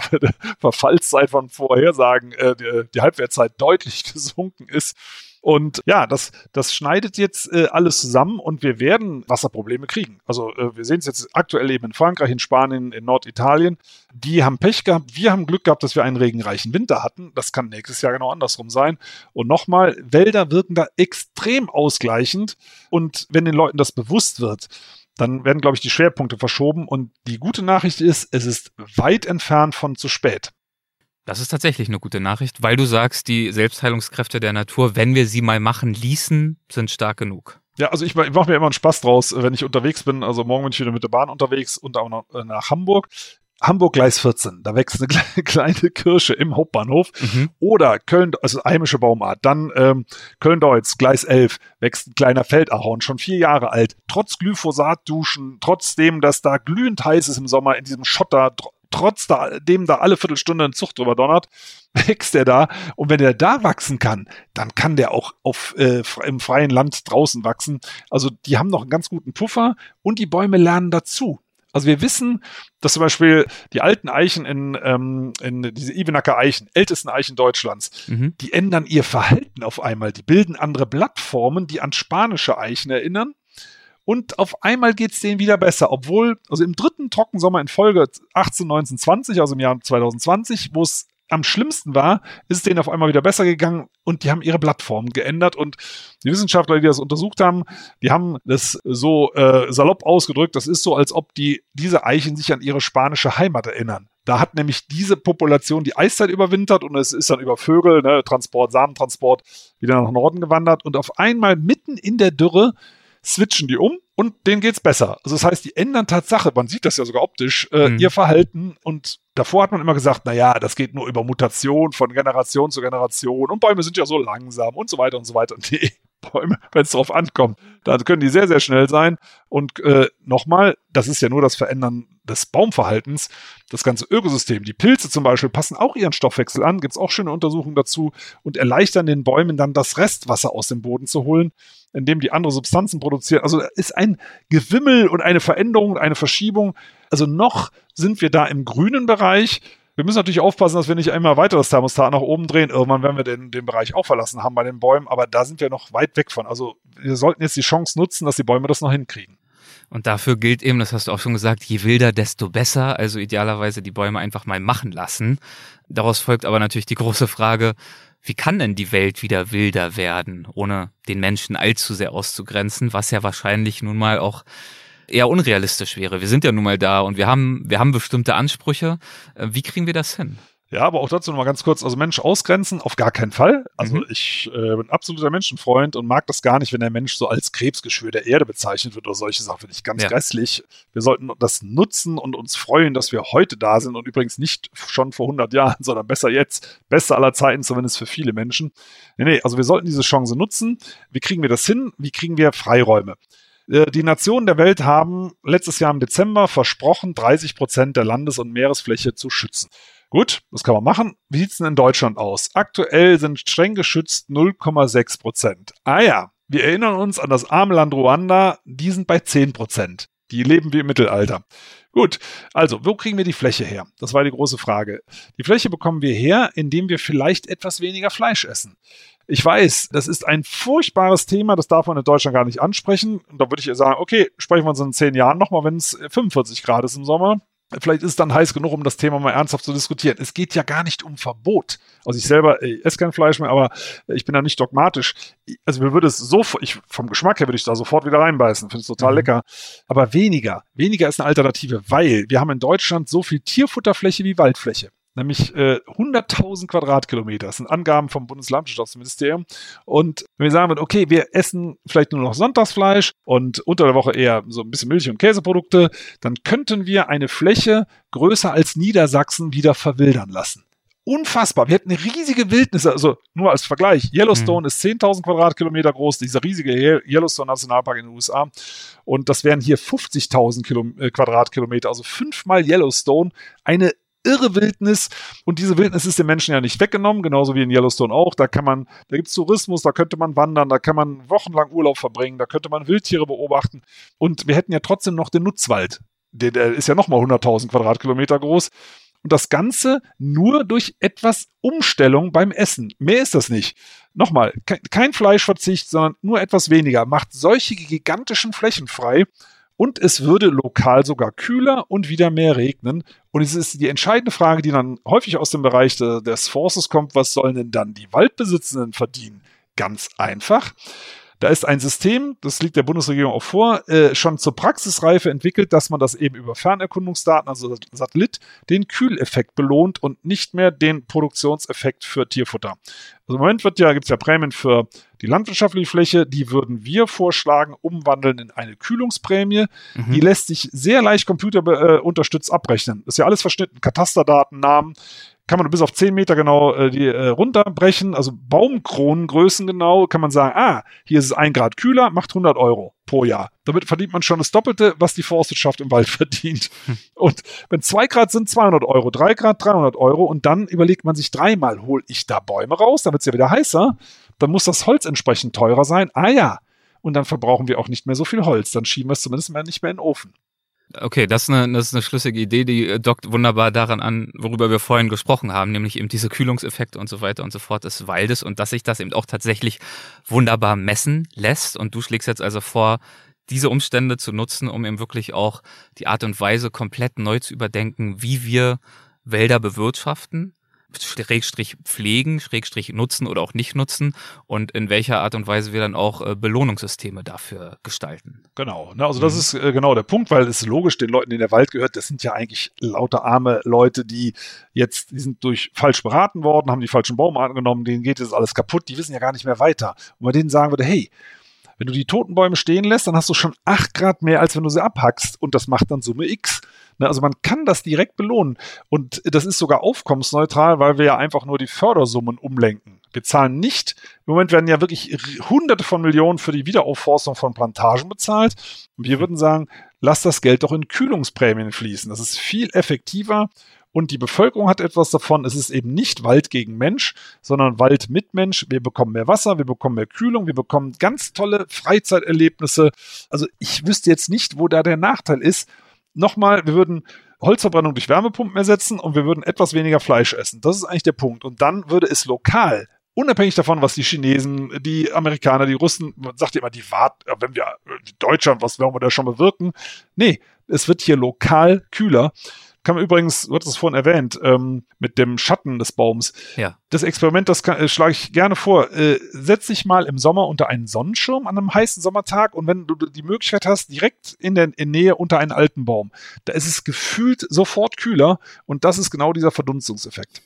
Verfallszeit von Vorhersagen, die Halbwertszeit deutlich gesunken ist. Und ja, das schneidet jetzt alles zusammen und wir werden Wasserprobleme kriegen. Also wir sehen es jetzt aktuell eben in Frankreich, in Spanien, in Norditalien. Die haben Pech gehabt. Wir haben Glück gehabt, dass wir einen regenreichen Winter hatten. Das kann nächstes Jahr genau andersrum sein. Und nochmal, Wälder wirken da extrem ausgleichend. Und wenn den Leuten das bewusst wird, dann werden, glaube ich, die Schwerpunkte verschoben. Und die gute Nachricht ist, es ist weit entfernt von zu spät. Das ist tatsächlich eine gute Nachricht, weil du sagst, die Selbstheilungskräfte der Natur, wenn wir sie mal machen ließen, sind stark genug. Ja, also ich mache mir immer einen Spaß draus, wenn ich unterwegs bin. Also morgen bin ich wieder mit der Bahn unterwegs und auch noch nach Hamburg. Hamburg Gleis 14, da wächst eine kleine Kirsche im Hauptbahnhof. Oder Köln, also heimische Baumart. Dann Köln-Deutz, Gleis 11, wächst ein kleiner Feldahorn, schon 4 Jahre alt. Trotz Glyphosatduschen, trotzdem, dass da glühend heiß ist im Sommer in diesem Schotter, trotzdem da alle Viertelstunde ein Zug drüber donnert, wächst der da. Und wenn der da wachsen kann, dann kann der auch im freien Land draußen wachsen. Also die haben noch einen ganz guten Puffer und die Bäume lernen dazu. Also wir wissen, dass zum Beispiel die alten Eichen in diese Ivenacker Eichen, ältesten Eichen Deutschlands, die ändern ihr Verhalten auf einmal. Die bilden andere Blattformen, die an spanische Eichen erinnern. Und auf einmal geht es denen wieder besser, obwohl, also im 3. Trockensommer in Folge 18, 19, 20, also im Jahr 2020, wo es am schlimmsten war, ist es denen auf einmal wieder besser gegangen und die haben ihre Blattformen geändert und die Wissenschaftler, die das untersucht haben, die haben das so salopp ausgedrückt, das ist so, als ob diese Eichen sich an ihre spanische Heimat erinnern. Da hat nämlich diese Population die Eiszeit überwintert und es ist dann über Vögel, Transport, Samentransport, wieder nach Norden gewandert und auf einmal mitten in der Dürre switchen die um und denen geht's besser. Also das heißt, die ändern Tatsache, man sieht das ja sogar optisch, ihr Verhalten und davor hat man immer gesagt, naja, das geht nur über Mutation von Generation zu Generation und Bäume sind ja so langsam und so weiter und so weiter. Nee, Bäume, wenn es drauf ankommt, dann können die sehr, sehr schnell sein und nochmal, das ist ja nur das Verändern des Baumverhaltens, das ganze Ökosystem. Die Pilze zum Beispiel passen auch ihren Stoffwechsel an, gibt es auch schöne Untersuchungen dazu und erleichtern den Bäumen dann das Restwasser aus dem Boden zu holen, indem die andere Substanzen produzieren. Also da ist ein Gewimmel und eine Veränderung und eine Verschiebung. Also noch sind wir da im grünen Bereich. Wir müssen natürlich aufpassen, dass wir nicht immer weiter das Thermostat nach oben drehen. Irgendwann werden wir den Bereich auch verlassen haben bei den Bäumen, aber da sind wir noch weit weg von. Also wir sollten jetzt die Chance nutzen, dass die Bäume das noch hinkriegen. Und dafür gilt eben, das hast du auch schon gesagt, je wilder, desto besser. Also idealerweise die Bäume einfach mal machen lassen. Daraus folgt aber natürlich die große Frage, wie kann denn die Welt wieder wilder werden, ohne den Menschen allzu sehr auszugrenzen, was ja wahrscheinlich nun mal auch eher unrealistisch wäre. Wir sind ja nun mal da und wir haben bestimmte Ansprüche. Wie kriegen wir das hin? Ja, aber auch dazu noch mal ganz kurz, also Mensch ausgrenzen, auf gar keinen Fall. Also ich bin absoluter Menschenfreund und mag das gar nicht, wenn der Mensch so als Krebsgeschwür der Erde bezeichnet wird oder solche Sachen, finde ich ganz grässlich. Wir sollten das nutzen und uns freuen, dass wir heute da sind und übrigens nicht schon vor 100 Jahren, sondern besser jetzt. Beste aller Zeiten, zumindest für viele Menschen. Nee, also wir sollten diese Chance nutzen. Wie kriegen wir das hin? Wie kriegen wir Freiräume? Die Nationen der Welt haben letztes Jahr im Dezember versprochen, 30% der Landes- und Meeresfläche zu schützen. Gut, das kann man machen. Wie sieht es denn in Deutschland aus? Aktuell sind streng geschützt 0,6%. Ah ja, wir erinnern uns an das arme Land Ruanda, die sind bei 10%. Die leben wie im Mittelalter. Gut, also, wo kriegen wir die Fläche her? Das war die große Frage. Die Fläche bekommen wir her, indem wir vielleicht etwas weniger Fleisch essen. Ich weiß, das ist ein furchtbares Thema, das darf man in Deutschland gar nicht ansprechen. Und da würde ich sagen, okay, sprechen wir uns in 10 Jahren nochmal, wenn es 45 Grad ist im Sommer. Vielleicht ist es dann heiß genug, um das Thema mal ernsthaft zu diskutieren. Es geht ja gar nicht um Verbot. Also ich selber esse kein Fleisch mehr, aber ich bin da nicht dogmatisch. Also mir würde es vom Geschmack her würde ich da sofort wieder reinbeißen. Finde es total lecker. Aber weniger ist eine Alternative, weil wir haben in Deutschland so viel Tierfutterfläche wie Waldfläche. Nämlich 100.000 Quadratkilometer. Das sind Angaben vom Bundeslandwirtschaftsministerium. Und wenn wir sagen, okay, wir essen vielleicht nur noch Sonntagsfleisch und unter der Woche eher so ein bisschen Milch- und Käseprodukte, dann könnten wir eine Fläche größer als Niedersachsen wieder verwildern lassen. Unfassbar. Wir hätten eine riesige Wildnis, also nur als Vergleich. Yellowstone ist 10.000 Quadratkilometer groß, dieser riesige Yellowstone-Nationalpark in den USA. Und das wären hier 50.000 Quadratkilometer, also 5-mal Yellowstone. Eine irre Wildnis und diese Wildnis ist den Menschen ja nicht weggenommen, genauso wie in Yellowstone auch. Da gibt es Tourismus, da könnte man wandern, da kann man wochenlang Urlaub verbringen, da könnte man Wildtiere beobachten und wir hätten ja trotzdem noch den Nutzwald. Der ist ja nochmal 100.000 Quadratkilometer groß und das Ganze nur durch etwas Umstellung beim Essen. Mehr ist das nicht. Nochmal, kein Fleischverzicht, sondern nur etwas weniger. Macht solche gigantischen Flächen frei. Und es würde lokal sogar kühler und wieder mehr regnen. Und es ist die entscheidende Frage, die dann häufig aus dem Bereich des Forstes kommt, was sollen denn dann die Waldbesitzenden verdienen? Ganz einfach. Da ist ein System, das liegt der Bundesregierung auch vor, schon zur Praxisreife entwickelt, dass man das eben über Fernerkundungsdaten, also Satellit, den Kühleffekt belohnt und nicht mehr den Produktionseffekt für Tierfutter. Also im Moment gibt es ja Prämien für Die landwirtschaftliche Fläche, die würden wir vorschlagen, umwandeln in eine Kühlungsprämie. Die lässt sich sehr leicht computerunterstützt abrechnen. Das ist ja alles verschnitten, Katasterdaten, Namen. Kann man bis auf 10 Meter genau runterbrechen, also Baumkronengrößen genau, kann man sagen, hier ist es 1 Grad kühler, macht 100 € pro Jahr. Damit verdient man schon das Doppelte, was die Forstwirtschaft im Wald verdient. Und wenn 2 Grad sind 200 €, 3 Grad 300 € und dann überlegt man sich dreimal, hole ich da Bäume raus, dann wird es ja wieder heißer, dann muss das Holz entsprechend teurer sein. Und dann verbrauchen wir auch nicht mehr so viel Holz, dann schieben wir es zumindest nicht mehr in den Ofen. Okay, das ist eine schlüssige Idee, die dockt wunderbar daran an, worüber wir vorhin gesprochen haben, nämlich eben diese Kühlungseffekte und so weiter und so fort des Waldes und dass sich das eben auch tatsächlich wunderbar messen lässt. Und du schlägst jetzt also vor, diese Umstände zu nutzen, um eben wirklich auch die Art und Weise komplett neu zu überdenken, wie wir Wälder bewirtschaften, Schrägstrich pflegen, Schrägstrich nutzen oder auch nicht nutzen und in welcher Art und Weise wir dann auch Belohnungssysteme dafür gestalten. Genau, also das ist genau der Punkt, weil es ist logisch, den Leuten, denen der Wald gehört, das sind ja eigentlich lauter arme Leute, die sind falsch beraten worden, haben die falschen Baumarten genommen, denen geht jetzt alles kaputt, die wissen ja gar nicht mehr weiter. Und man denen sagen würde, hey, wenn du die toten Bäume stehen lässt, dann hast du schon 8 Grad mehr, als wenn du sie abhackst und das macht dann Summe X. Also man kann das direkt belohnen und das ist sogar aufkommensneutral, weil wir ja einfach nur die Fördersummen umlenken. Wir zahlen nicht, im Moment werden ja wirklich Hunderte von Millionen für die Wiederaufforstung von Plantagen bezahlt und wir würden sagen, lass das Geld doch in Kühlungsprämien fließen. Das ist viel effektiver und die Bevölkerung hat etwas davon. Es ist eben nicht Wald gegen Mensch, sondern Wald mit Mensch. Wir bekommen mehr Wasser, wir bekommen mehr Kühlung, wir bekommen ganz tolle Freizeiterlebnisse. Also ich wüsste jetzt nicht, wo da der Nachteil ist. Nochmal, wir würden Holzverbrennung durch Wärmepumpen ersetzen und wir würden etwas weniger Fleisch essen. Das ist eigentlich der Punkt. Und dann würde es lokal, unabhängig davon, was die Chinesen, die Amerikaner, die Russen, man sagt ja immer, die Deutschland, was werden wir da schon bewirken? Nee, es wird hier lokal kühler. Kann man übrigens, du hattest es vorhin erwähnt, mit dem Schatten des Baums. Ja. Das Experiment, das schlage ich gerne vor. Setz dich mal im Sommer unter einen Sonnenschirm an einem heißen Sommertag und wenn du die Möglichkeit hast, direkt in Nähe unter einen alten Baum, da ist es gefühlt sofort kühler und das ist genau dieser Verdunstungseffekt.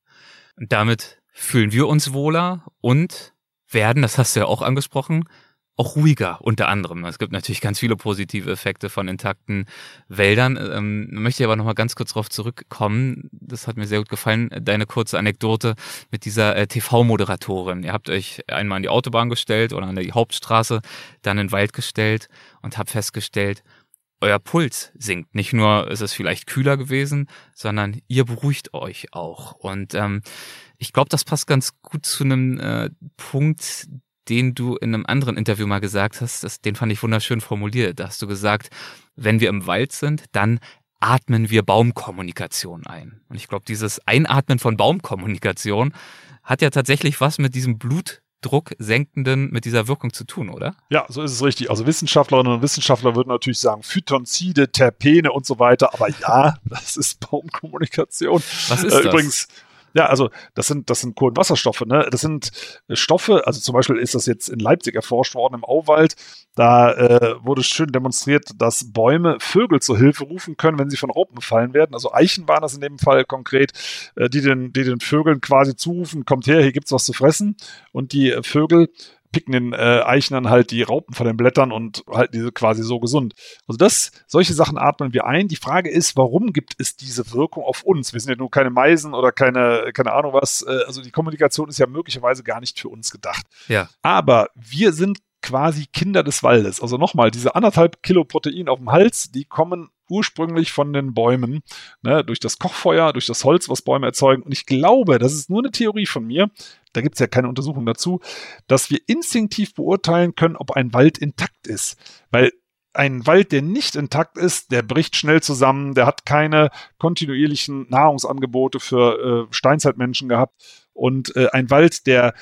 Und damit fühlen wir uns wohler und werden, das hast du ja auch angesprochen, auch ruhiger unter anderem. Es gibt natürlich ganz viele positive Effekte von intakten Wäldern. Möchte ich aber nochmal ganz kurz darauf zurückkommen. Das hat mir sehr gut gefallen, deine kurze Anekdote mit dieser TV-Moderatorin. Ihr habt euch einmal an die Autobahn gestellt oder an die Hauptstraße, dann in den Wald gestellt und habt festgestellt, euer Puls sinkt. Nicht nur ist es vielleicht kühler gewesen, sondern ihr beruhigt euch auch. Und ich glaube, das passt ganz gut zu einem Punkt, den du in einem anderen Interview mal gesagt hast, den fand ich wunderschön formuliert. Da hast du gesagt, wenn wir im Wald sind, dann atmen wir Baumkommunikation ein. Und ich glaube, dieses Einatmen von Baumkommunikation hat ja tatsächlich was mit diesem Blutdruck senkenden, mit dieser Wirkung zu tun, oder? Ja, so ist es richtig. Also Wissenschaftlerinnen und Wissenschaftler würden natürlich sagen, Phytonzide, Terpene und so weiter. Aber ja, das ist Baumkommunikation. Was ist das? Übrigens, ja, also das sind Kohlenwasserstoffe, ne? Das sind Stoffe, also zum Beispiel ist das jetzt in Leipzig erforscht worden im Auwald, da wurde schön demonstriert, dass Bäume Vögel zur Hilfe rufen können, wenn sie von Raupen befallen werden. Also Eichen waren das in dem Fall konkret, die den Vögeln quasi zurufen, kommt her, hier gibt's was zu fressen. Und die Vögel picken den Eichen dann halt die Raupen von den Blättern und halten diese quasi so gesund. Also solche Sachen atmen wir ein. Die Frage ist, warum gibt es diese Wirkung auf uns? Wir sind ja nur keine Meisen oder keine Ahnung was. Also die Kommunikation ist ja möglicherweise gar nicht für uns gedacht. Ja. Aber wir sind quasi Kinder des Waldes. Also nochmal, diese 1,5 Kilo Protein auf dem Hals, die kommen ursprünglich von den Bäumen, ne, durch das Kochfeuer, durch das Holz, was Bäume erzeugen. Und ich glaube, das ist nur eine Theorie von mir, da gibt es ja keine Untersuchung dazu, dass wir instinktiv beurteilen können, ob ein Wald intakt ist. Weil ein Wald, der nicht intakt ist, der bricht schnell zusammen, der hat keine kontinuierlichen Nahrungsangebote für Steinzeitmenschen gehabt. Und ein Wald, der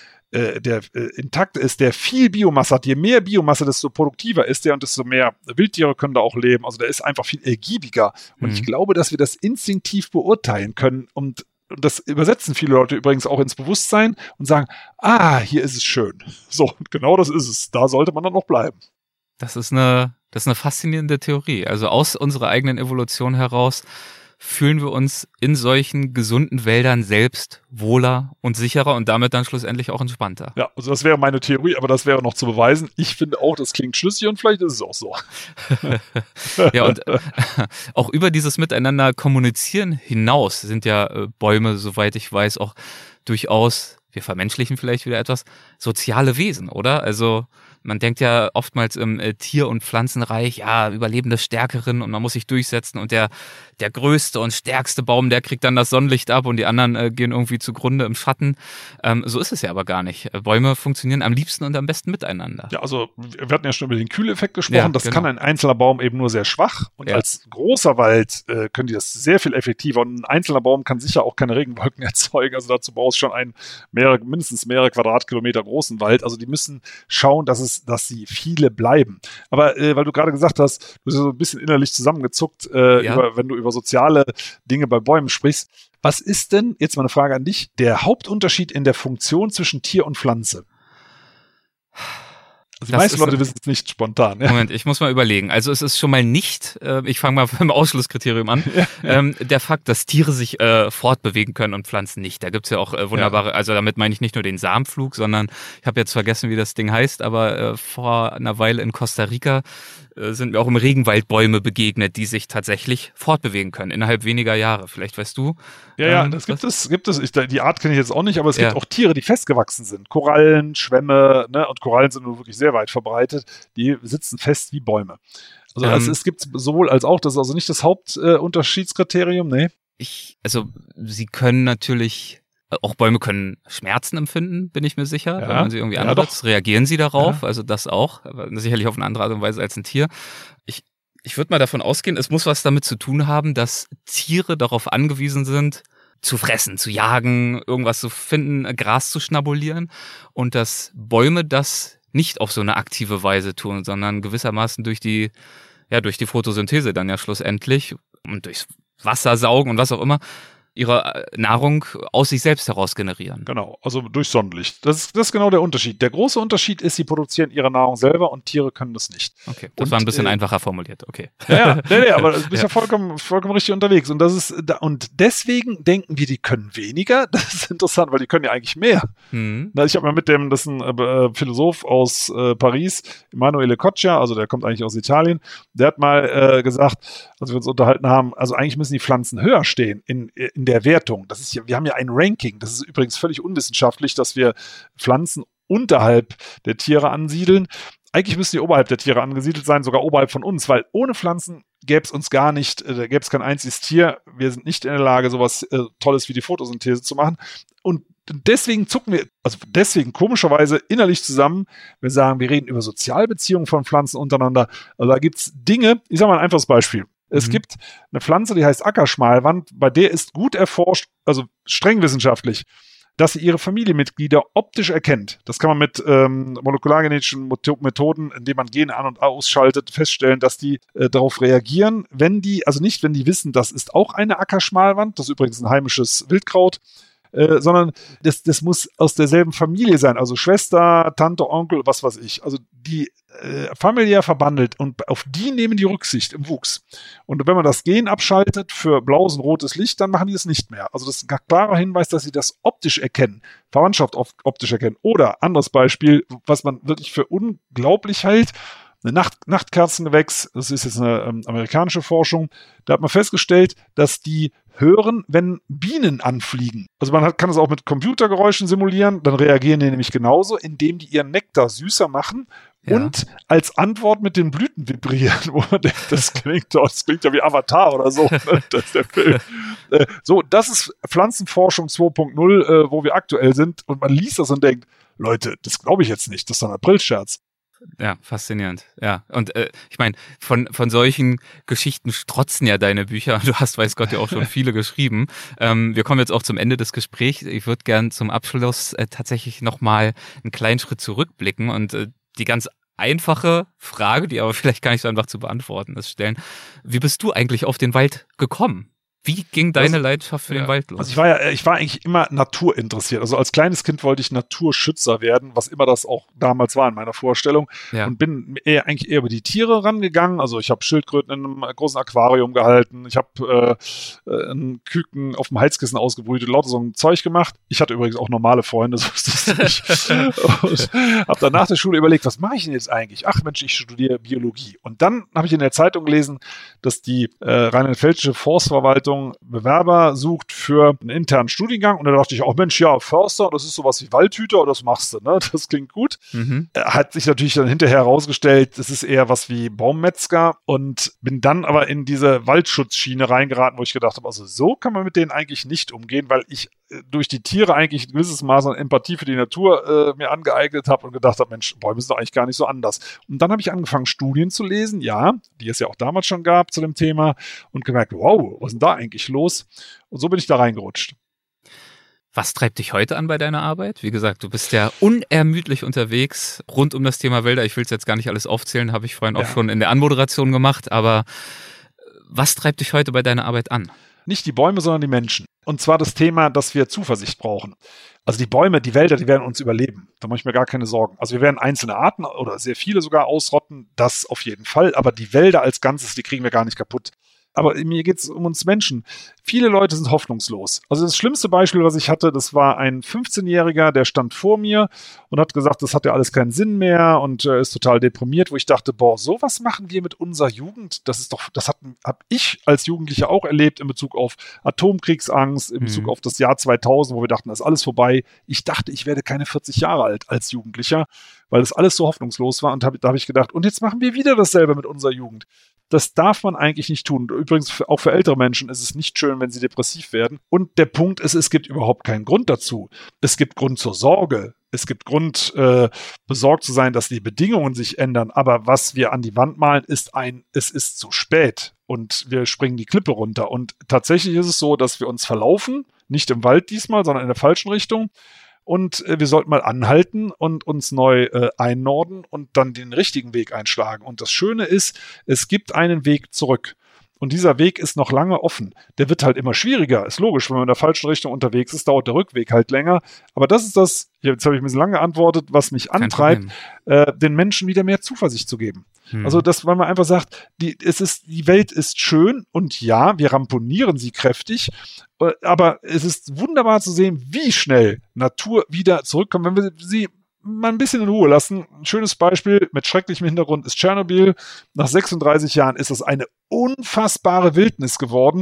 intakt ist, der viel Biomasse hat. Je mehr Biomasse, desto produktiver ist der und desto mehr Wildtiere können da auch leben. Also der ist einfach viel ergiebiger. Und ich glaube, dass wir das instinktiv beurteilen können und das übersetzen viele Leute übrigens auch ins Bewusstsein und sagen, hier ist es schön. So, genau das ist es. Da sollte man dann noch bleiben. Das ist eine faszinierende Theorie. Also aus unserer eigenen Evolution heraus fühlen wir uns in solchen gesunden Wäldern selbst wohler und sicherer und damit dann schlussendlich auch entspannter. Ja, also das wäre meine Theorie, aber das wäre noch zu beweisen. Ich finde auch, das klingt schlüssig und vielleicht ist es auch so. Ja, und auch über dieses Miteinander kommunizieren hinaus sind ja Bäume, soweit ich weiß, auch durchaus, wir vermenschlichen vielleicht wieder etwas, soziale Wesen, oder? Also man denkt ja oftmals im Tier- und Pflanzenreich, ja, Überlebende Stärkeren und man muss sich durchsetzen und der größte und stärkste Baum, der kriegt dann das Sonnenlicht ab und die anderen gehen irgendwie zugrunde im Schatten. So ist es ja aber gar nicht. Bäume funktionieren am liebsten und am besten miteinander. Ja, also wir hatten ja schon über den Kühleffekt gesprochen. Ja, das kann ein einzelner Baum eben nur sehr schwach und als großer Wald können die das sehr viel effektiver und ein einzelner Baum kann sicher auch keine Regenwolken erzeugen. Also dazu brauchst du schon mindestens mehrere Quadratkilometer großen Wald. Also die müssen schauen, dass sie viele bleiben. Aber weil du gerade gesagt hast, du bist so ein bisschen innerlich zusammengezuckt, wenn du über soziale Dinge bei Bäumen sprichst. Was ist denn, jetzt mal eine Frage an dich, der Hauptunterschied in der Funktion zwischen Tier und Pflanze? Also die meisten Leute wissen es nicht spontan. Ja. Moment, ich muss mal überlegen. Also es ist schon mal nicht, ich fange mal beim Ausschlusskriterium an, der Fakt, dass Tiere sich fortbewegen können und Pflanzen nicht. Da gibt's ja auch wunderbare, also damit meine ich nicht nur den Samenflug, sondern ich habe jetzt vergessen, wie das Ding heißt, aber vor einer Weile in Costa Rica sind mir auch im Regenwald Bäume begegnet, die sich tatsächlich fortbewegen können, innerhalb weniger Jahre. Vielleicht weißt du. Ja, das gibt es. Die Art kenne ich jetzt auch nicht, aber es gibt auch Tiere, die festgewachsen sind. Korallen, Schwämme, ne? Und Korallen sind nun wirklich sehr weit verbreitet. Die sitzen fest wie Bäume. Also es gibt sowohl als auch, das ist also nicht das Hauptunterschiedskriterium, nee. Sie können natürlich, auch Bäume können Schmerzen empfinden, bin ich mir sicher. Wenn man sie irgendwie ansetzt, reagieren sie darauf, also das auch, aber sicherlich auf eine andere Art und Weise als ein Tier. Ich würde mal davon ausgehen, es muss was damit zu tun haben, dass Tiere darauf angewiesen sind, zu fressen, zu jagen, irgendwas zu finden, Gras zu schnabulieren und dass Bäume das nicht auf so eine aktive Weise tun, sondern gewissermaßen durch die Photosynthese dann ja schlussendlich und durchs Wassersaugen und was auch immer ihre Nahrung aus sich selbst heraus generieren. Genau, also durch Sonnenlicht. Das ist genau der Unterschied. Der große Unterschied ist, sie produzieren ihre Nahrung selber und Tiere können das nicht. Okay, das war ein bisschen einfacher formuliert, okay. Nee, aber du bist ja vollkommen richtig unterwegs. Und deswegen denken wir, die können weniger. Das ist interessant, weil die können ja eigentlich mehr. Ich habe mal das ist ein Philosoph aus Paris, Emanuele Coccia, also der kommt eigentlich aus Italien, der hat mal gesagt, als wir uns unterhalten haben, also eigentlich müssen die Pflanzen höher stehen in der Wertung. Wir haben ja ein Ranking. Das ist übrigens völlig unwissenschaftlich, dass wir Pflanzen unterhalb der Tiere ansiedeln. Eigentlich müssen die oberhalb der Tiere angesiedelt sein, sogar oberhalb von uns, weil ohne Pflanzen gäbe es uns gar nicht, gäbe es kein einziges Tier. Wir sind nicht in der Lage, sowas Tolles wie die Photosynthese zu machen. Und deswegen zucken wir, komischerweise innerlich zusammen. Wir sagen, wir reden über Sozialbeziehungen von Pflanzen untereinander. Also da gibt es Dinge, ich sage mal ein einfaches Beispiel. Es gibt eine Pflanze, die heißt Ackerschmalwand, bei der ist gut erforscht, also streng wissenschaftlich, dass sie ihre Familienmitglieder optisch erkennt. Das kann man mit molekulargenetischen Methoden, indem man Gene an- und ausschaltet, feststellen, dass die darauf reagieren, wenn die wissen, das ist auch eine Ackerschmalwand, das ist übrigens ein heimisches Wildkraut, sondern das muss aus derselben Familie sein, also Schwester, Tante, Onkel, was weiß ich. Also die familiär verbandelt und auf die nehmen die Rücksicht im Wuchs. Und wenn man das Gen abschaltet für blaues und rotes Licht, dann machen die es nicht mehr. Also das ist ein klarer Hinweis, dass sie das optisch erkennen, Verwandtschaft optisch erkennen. Oder anderes Beispiel, was man wirklich für unglaublich hält, eine Nachtkerzengewächs, das ist jetzt eine amerikanische Forschung, da hat man festgestellt, dass die hören, wenn Bienen anfliegen. Also man kann das auch mit Computergeräuschen simulieren, dann reagieren die nämlich genauso, indem die ihren Nektar süßer machen und als Antwort mit den Blüten vibrieren. Wo man denkt, das klingt ja wie Avatar oder so. Das ist der Film. Das ist Pflanzenforschung 2.0, wo wir aktuell sind und man liest das und denkt, Leute, das glaube ich jetzt nicht, das ist doch ein Aprilscherz. Ja, faszinierend. Ja, und ich meine, von solchen Geschichten strotzen ja deine Bücher. Du hast, weiß Gott, ja auch schon viele geschrieben. Wir kommen jetzt auch zum Ende des Gesprächs. Ich würde gern zum Abschluss tatsächlich nochmal einen kleinen Schritt zurückblicken und die ganz einfache Frage, die aber vielleicht gar nicht so einfach zu beantworten ist, stellen. Wie bist du eigentlich auf den Wald gekommen? Wie ging deine Leidenschaft für den Wald los? Also ich war eigentlich immer naturinteressiert. Also als kleines Kind wollte ich Naturschützer werden, was immer das auch damals war in meiner Vorstellung. Ja. Und bin eigentlich eher über die Tiere rangegangen. Also ich habe Schildkröten in einem großen Aquarium gehalten. Ich habe einen Küken auf dem Heizkissen ausgebrütet, lauter so ein Zeug gemacht. Ich hatte übrigens auch normale Freunde, so ist das nicht. Und habe dann nach der Schule überlegt, was mache ich denn jetzt eigentlich? Ach Mensch, ich studiere Biologie. Und dann habe ich in der Zeitung gelesen, dass die rheinland-pfälzische Forstverwaltung Bewerber sucht für einen internen Studiengang und da dachte ich auch, Mensch, ja, Förster, das ist sowas wie Waldhüter, das machst du, ne? Das klingt gut. Hat sich natürlich dann hinterher herausgestellt, das ist eher was wie Baummetzger und bin dann aber in diese Waldschutzschiene reingeraten, wo ich gedacht habe, also so kann man mit denen eigentlich nicht umgehen, weil ich durch die Tiere eigentlich ein gewisses Maß an Empathie für die Natur mir angeeignet habe und gedacht habe, Mensch, Bäume sind doch eigentlich gar nicht so anders. Und dann habe ich angefangen, Studien zu lesen, ja, die es ja auch damals schon gab zu dem Thema und gemerkt, wow, was ist denn da eigentlich los? Und so bin ich da reingerutscht. Was treibt dich heute an bei deiner Arbeit? Wie gesagt, du bist ja unermüdlich unterwegs rund um das Thema Wälder. Ich will es jetzt gar nicht alles aufzählen, habe ich vorhin auch schon in der Anmoderation gemacht, aber was treibt dich heute bei deiner Arbeit an? Nicht die Bäume, sondern die Menschen. Und zwar das Thema, dass wir Zuversicht brauchen. Also die Bäume, die Wälder, die werden uns überleben. Da mache ich mir gar keine Sorgen. Also wir werden einzelne Arten oder sehr viele sogar ausrotten, das auf jeden Fall. Aber die Wälder als Ganzes, die kriegen wir gar nicht kaputt. Aber mir geht es um uns Menschen. Viele Leute sind hoffnungslos. Also das schlimmste Beispiel, was ich hatte, das war ein 15-Jähriger, der stand vor mir und hat gesagt, das hat ja alles keinen Sinn mehr und ist total deprimiert, wo ich dachte, boah, sowas machen wir mit unserer Jugend. Das habe ich als Jugendlicher auch erlebt in Bezug auf Atomkriegsangst, in Bezug auf das Jahr 2000, wo wir dachten, das ist alles vorbei. Ich dachte, ich werde keine 40 Jahre alt als Jugendlicher, weil das alles so hoffnungslos war. Und da habe ich gedacht, und jetzt machen wir wieder dasselbe mit unserer Jugend. Das darf man eigentlich nicht tun. Übrigens, auch für ältere Menschen ist es nicht schön, wenn sie depressiv werden. Und der Punkt ist, es gibt überhaupt keinen Grund dazu. Es gibt Grund zur Sorge. Es gibt Grund, besorgt zu sein, dass die Bedingungen sich ändern. Aber was wir an die Wand malen, ist es ist zu spät. Und wir springen die Klippe runter. Und tatsächlich ist es so, dass wir uns verlaufen. Nicht im Wald diesmal, sondern in der falschen Richtung. Und wir sollten mal anhalten und uns neu einnorden und dann den richtigen Weg einschlagen. Und das Schöne ist, es gibt einen Weg zurück. Und dieser Weg ist noch lange offen. Der wird halt immer schwieriger. Ist logisch, wenn man in der falschen Richtung unterwegs ist, dauert der Rückweg halt länger. Aber das ist das, jetzt habe ich ein bisschen lange geantwortet, was mich antreibt, den Menschen wieder mehr Zuversicht zu geben. Also das, weil man einfach sagt, die Welt ist schön und ja, wir ramponieren sie kräftig, aber es ist wunderbar zu sehen, wie schnell Natur wieder zurückkommt, wenn wir sie mal ein bisschen in Ruhe lassen. Ein schönes Beispiel mit schrecklichem Hintergrund ist Tschernobyl. Nach 36 Jahren ist das eine unfassbare Wildnis geworden.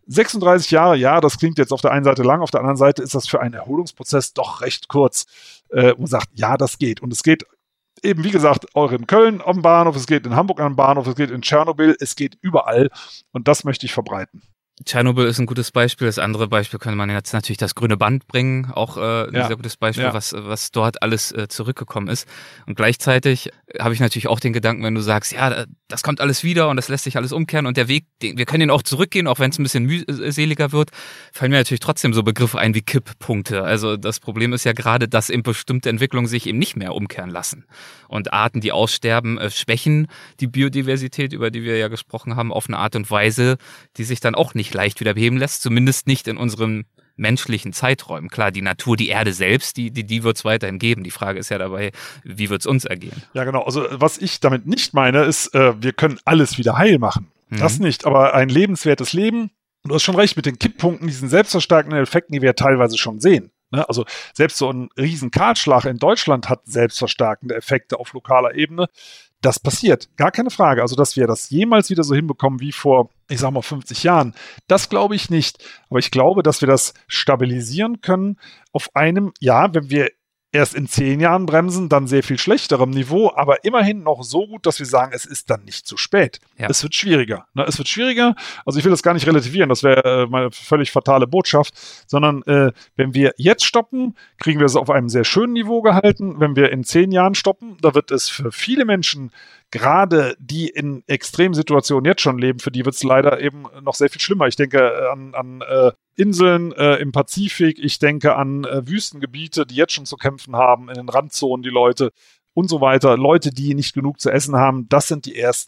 36 Jahre, ja, das klingt jetzt auf der einen Seite lang, auf der anderen Seite ist das für einen Erholungsprozess doch recht kurz. Man sagt, ja, das geht. Und es geht eben, wie gesagt, auch in Köln am Bahnhof, es geht in Hamburg am Bahnhof, es geht in Tschernobyl, es geht überall. Und das möchte ich verbreiten. Tschernobyl ist ein gutes Beispiel. Das andere Beispiel könnte man jetzt natürlich das grüne Band bringen. Auch ein sehr gutes Beispiel, was dort alles zurückgekommen ist. Und gleichzeitig habe ich natürlich auch den Gedanken, wenn du sagst, ja, das kommt alles wieder und das lässt sich alles umkehren und der Weg, wir können den auch zurückgehen, auch wenn es ein bisschen mühseliger wird, fallen mir natürlich trotzdem so Begriffe ein wie Kipppunkte. Also das Problem ist ja gerade, dass eben bestimmte Entwicklungen sich eben nicht mehr umkehren lassen. Und Arten, die aussterben, schwächen die Biodiversität, über die wir ja gesprochen haben, auf eine Art und Weise, die sich dann auch nicht leicht wieder beheben lässt, zumindest nicht in unseren menschlichen Zeiträumen. Klar, die Natur, die Erde selbst, die wird es weiterhin geben. Die Frage ist ja dabei, wie wird es uns ergehen? Ja, genau. Also was ich damit nicht meine, ist, wir können alles wieder heil machen. Das nicht, aber ein lebenswertes Leben, du hast schon recht mit den Kipppunkten, diesen selbstverstärkenden Effekten, die wir ja teilweise schon sehen. Also selbst so ein riesen Kahlschlag in Deutschland hat selbstverstärkende Effekte auf lokaler Ebene. Das passiert, gar keine Frage. Also, dass wir das jemals wieder so hinbekommen wie vor, ich sag mal, 50 Jahren, das glaube ich nicht. Aber ich glaube, dass wir das stabilisieren können auf einem, ja, wenn wir erst in 10 Jahren bremsen, dann sehr viel schlechterem Niveau, aber immerhin noch so gut, dass wir sagen, es ist dann nicht zu spät. Ja. Es wird schwieriger. Es wird schwieriger. Also ich will das gar nicht relativieren, das wäre meine völlig fatale Botschaft, sondern wenn wir jetzt stoppen, kriegen wir es auf einem sehr schönen Niveau gehalten. Wenn wir in 10 Jahren stoppen, da wird es für viele Menschen, gerade die in Extremsituationen jetzt schon leben, für die wird es leider eben noch sehr viel schlimmer. Ich denke an Inseln im Pazifik, ich denke an Wüstengebiete, die jetzt schon zu kämpfen haben, in den Randzonen die Leute und so weiter. Leute, die nicht genug zu essen haben, das sind die Ersten, die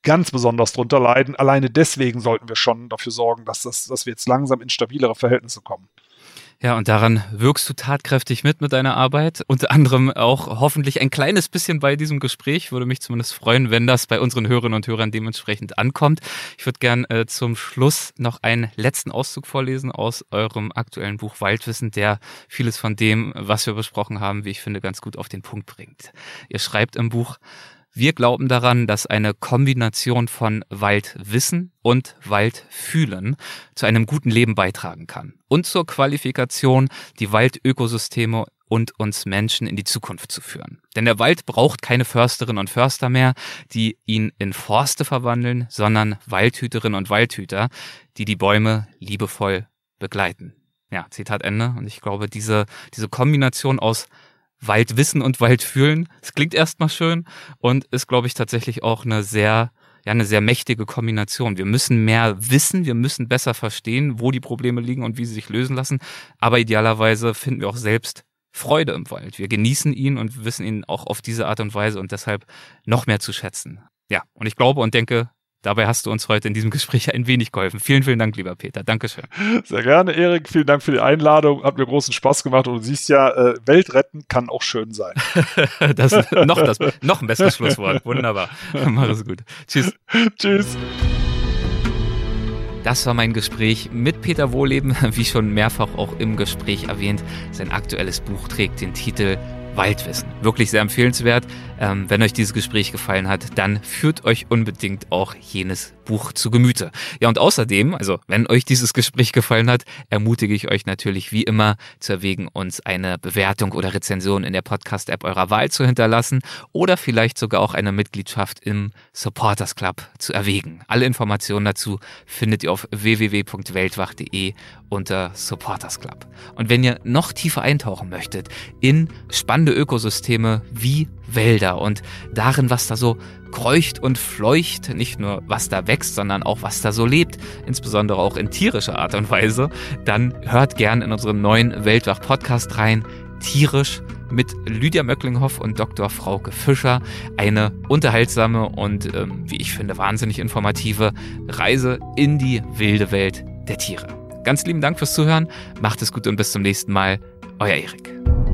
ganz besonders drunter leiden. Alleine deswegen sollten wir schon dafür sorgen, dass wir jetzt langsam in stabilere Verhältnisse kommen. Ja, und daran wirkst du tatkräftig mit deiner Arbeit. Unter anderem auch hoffentlich ein kleines bisschen bei diesem Gespräch. Würde mich zumindest freuen, wenn das bei unseren Hörerinnen und Hörern dementsprechend ankommt. Ich würde gern zum Schluss noch einen letzten Auszug vorlesen aus eurem aktuellen Buch Waldwissen, der vieles von dem, was wir besprochen haben, wie ich finde, ganz gut auf den Punkt bringt. Ihr schreibt im Buch: Wir glauben daran, dass eine Kombination von Waldwissen und Waldfühlen zu einem guten Leben beitragen kann und zur Qualifikation, die Waldökosysteme und uns Menschen in die Zukunft zu führen. Denn der Wald braucht keine Försterinnen und Förster mehr, die ihn in Forste verwandeln, sondern Waldhüterinnen und Waldhüter, die die Bäume liebevoll begleiten. Ja, Zitat Ende. Und ich glaube, diese Kombination aus Waldwissen und Waldfühlen, es klingt erstmal schön und ist, glaube ich, tatsächlich auch eine sehr mächtige Kombination. Wir müssen mehr wissen, wir müssen besser verstehen, wo die Probleme liegen und wie sie sich lösen lassen, aber idealerweise finden wir auch selbst Freude im Wald. Wir genießen ihn und wissen ihn auch auf diese Art und Weise und deshalb noch mehr zu schätzen. Ja, und ich glaube und denke, dabei hast du uns heute in diesem Gespräch ein wenig geholfen. Vielen, vielen Dank, lieber Peter. Dankeschön. Sehr gerne, Erik. Vielen Dank für die Einladung. Hat mir großen Spaß gemacht. Und du siehst ja, Welt retten kann auch schön sein. Noch ein besseres Schlusswort. Wunderbar. Mach es gut. Tschüss. Tschüss. Das war mein Gespräch mit Peter Wohleben, wie schon mehrfach auch im Gespräch erwähnt. Sein aktuelles Buch trägt den Titel Waldwissen. Wirklich sehr empfehlenswert. Wenn euch dieses Gespräch gefallen hat, dann führt euch unbedingt auch jenes Buch zu Gemüte. Ja, und außerdem, also wenn euch dieses Gespräch gefallen hat, ermutige ich euch natürlich wie immer zu erwägen, uns eine Bewertung oder Rezension in der Podcast-App eurer Wahl zu hinterlassen oder vielleicht sogar auch eine Mitgliedschaft im Supporters Club zu erwägen. Alle Informationen dazu findet ihr auf www.weltwach.de unter Supporters Club. Und wenn ihr noch tiefer eintauchen möchtet in spannende Ökosysteme wie Wälder und darin, was da so kreucht und fleucht, nicht nur was da wächst, sondern auch was da so lebt, insbesondere auch in tierischer Art und Weise, dann hört gern in unseren neuen Weltwach-Podcast rein, Tierisch, mit Lydia Möcklinghoff und Dr. Frauke Fischer. Eine unterhaltsame und, wie ich finde, wahnsinnig informative Reise in die wilde Welt der Tiere. Ganz lieben Dank fürs Zuhören, macht es gut und bis zum nächsten Mal. Euer Erik.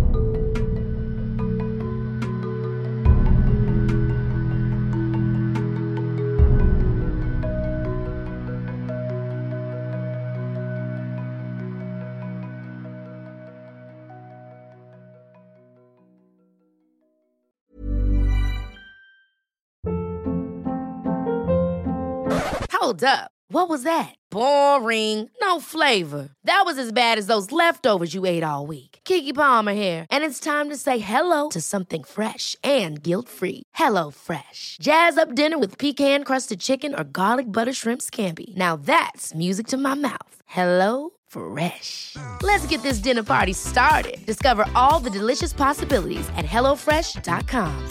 Hold up. What was that? Boring. No flavor. That was as bad as those leftovers you ate all week. Keke Palmer here, and it's time to say hello to something fresh and guilt-free. Hello Fresh. Jazz up dinner with pecan-crusted chicken or garlic butter shrimp scampi. Now that's music to my mouth. Hello Fresh. Let's get this dinner party started. Discover all the delicious possibilities at hellofresh.com.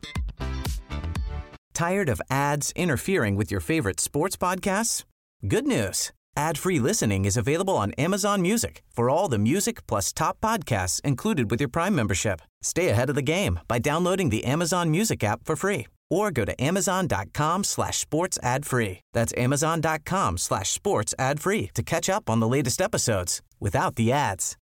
Tired of ads interfering with your favorite sports podcasts? Good news. Ad-free listening is available on Amazon Music for all the music plus top podcasts included with your Prime membership. Stay ahead of the game by downloading the Amazon Music app for free or go to amazon.com/sports ad free. That's amazon.com/sports ad free to catch up on the latest episodes without the ads.